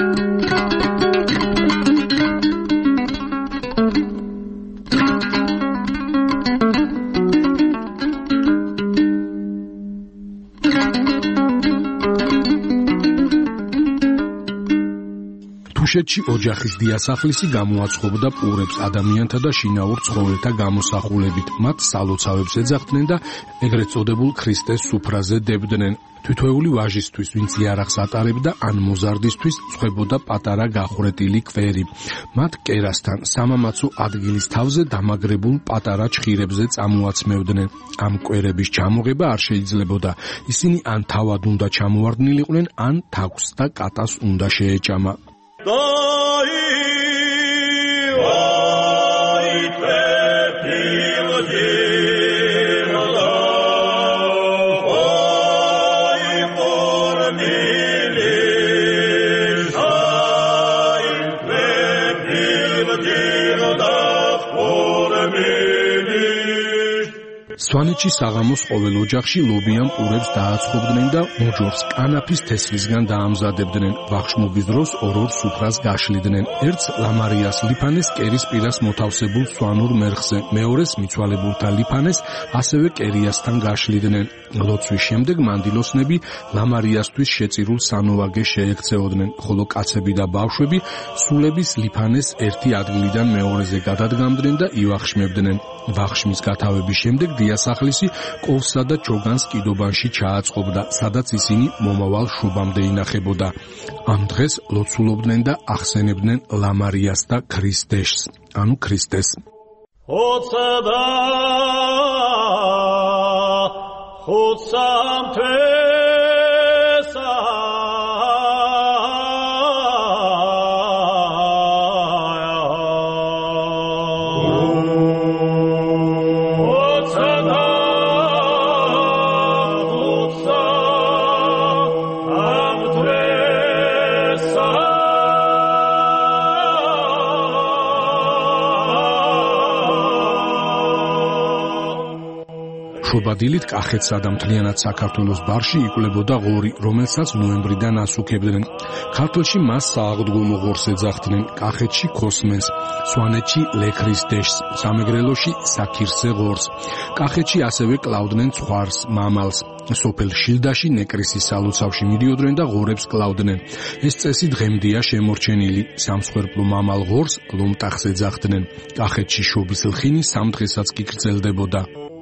თუშეთში ოჯახის დიასახლისი გამოაცხობდა პურებს ადამიანთა და შინაურ ცხოველთა გამოსახულებით. მათ სალოცავებს ეძახდნენ და ეგრეთ წოდებულ ქრისტეს სუფრაზე დებდნენ. თითოეული ვაჟისთვის, ვინც იარაღს ატარებდა, ან მოზარდისთვის წვებოდა პატარა გახვრეტილი კვერი. მათ კერასთან სამამაცო ადგილის თავზე დამაგრებულ პატარა ჩხირებზე წამოაცმევდნენ. ამ კვერების ჩამოღება არ შეიძლებოდა. ისინი ან თავად უნდა ჩამოვარდნილიყვნენ, ან თაგვს და კატას უნდა შეეჭამა. სვანეთში საღამოს ყოველ ოჯახში ლობიან პურებს დააცხობდნენ და მოჯორს კანაფის თესლისგან დაამზადებდნენ. ვახშმობის დროს ორ-ორ სუფრას გაშლიდნენ. ერთს ლამარიას ლიფანეს კერის პირას მოთავსებულ სვანურ მერხზე, მეორეს მიცვალებულთა ლიფანეს ასევე კერიასთან გაშლიდნენ. ლოცვის შემდეგ მანდილოსნები ლამარიასთვის შეწირულ სანოვაგეს შეექცეოდნენ, ხოლო კაცები და ბავშვები სულების ლიფანეს ერთი ადგილიდან მეორეზე გადადგამდნენ და ივახშმებდნენ. ვახშმის გათავების შემდეგ დიასახლისი კოვსა და ჩოგანს კიდობანში ჩააწყობდა, სადაც ისინი მომავალ შობამდე ინახებოდა. ამ დღეს ლოცულობდნენ და ახსენებდნენ ლამარიას და ქრისტეშს, ანუ ქრისტეს. ხოცდა ხოცამთესა შობადილით კახეთსა და მთლიანად საქართველოს ბარში იკვლევოდა ღორი, რომელსაც ნოემბრიდან ასუქებდნენ. ქართლში მას სააღდგომო ღორს ეძახდნენ, კახეთში ქოსმენს, სვანეთში ლექრის დეშს, სამეგრელოში საქირსე ღორს. კახეთში ასევე კლავდნენ ცხვარს, მამალს. სოფელ შილდაში ნეკრისის სალოცავში მიდიოდნენ და ღორებს კლავდნენ. ეს წესი დღემდეა შემორჩენილი. სამსხვერპლო მამალ ღორს ლომტახს ეძახდნენ. კახეთში შობის ლხინი სამ დღესაც კი გრძელდებოდა.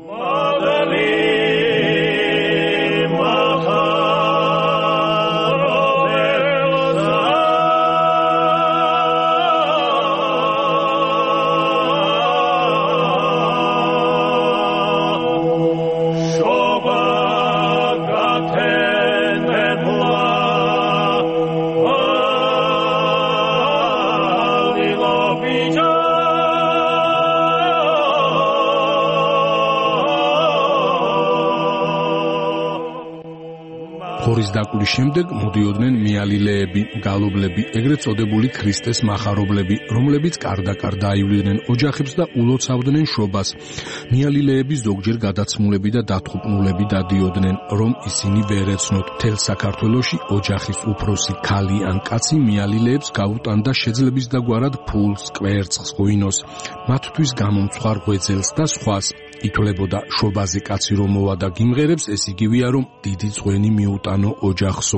ღორის დაკვლის შემდეგ მოდიოდნენ მიალილეები, გალობლები, ეგრეთ წოდებული ქრისტეს მახარებლები, რომლებიც კარდაკარ დაივლიდნენ ოჯახებს და ულოცავდნენ შობას. მიალილეები ზოგჯერ გადაცმულები და დათყუპნულები დადიოდნენ. რომ ისინი ვერ ეცნოთ. თელ საქართველოში ოჯახის უფროსი ქალი ან კაცი მიალილეებს გაუტანდა შეძლების დაგვარად ფულს, კვერცხს, ღვინოს, მათთვის გამომცხვარ ღვეძელს და სხვას. ითვლებოდა შობაზე კაცი რომ მოვა და გიმღერებს, ეს იგივეა რომ დიდი წვენი მიუტანო ოჯახსო.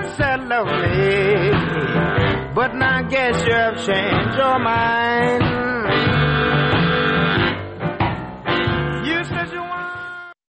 But now I guess you have changed your mind.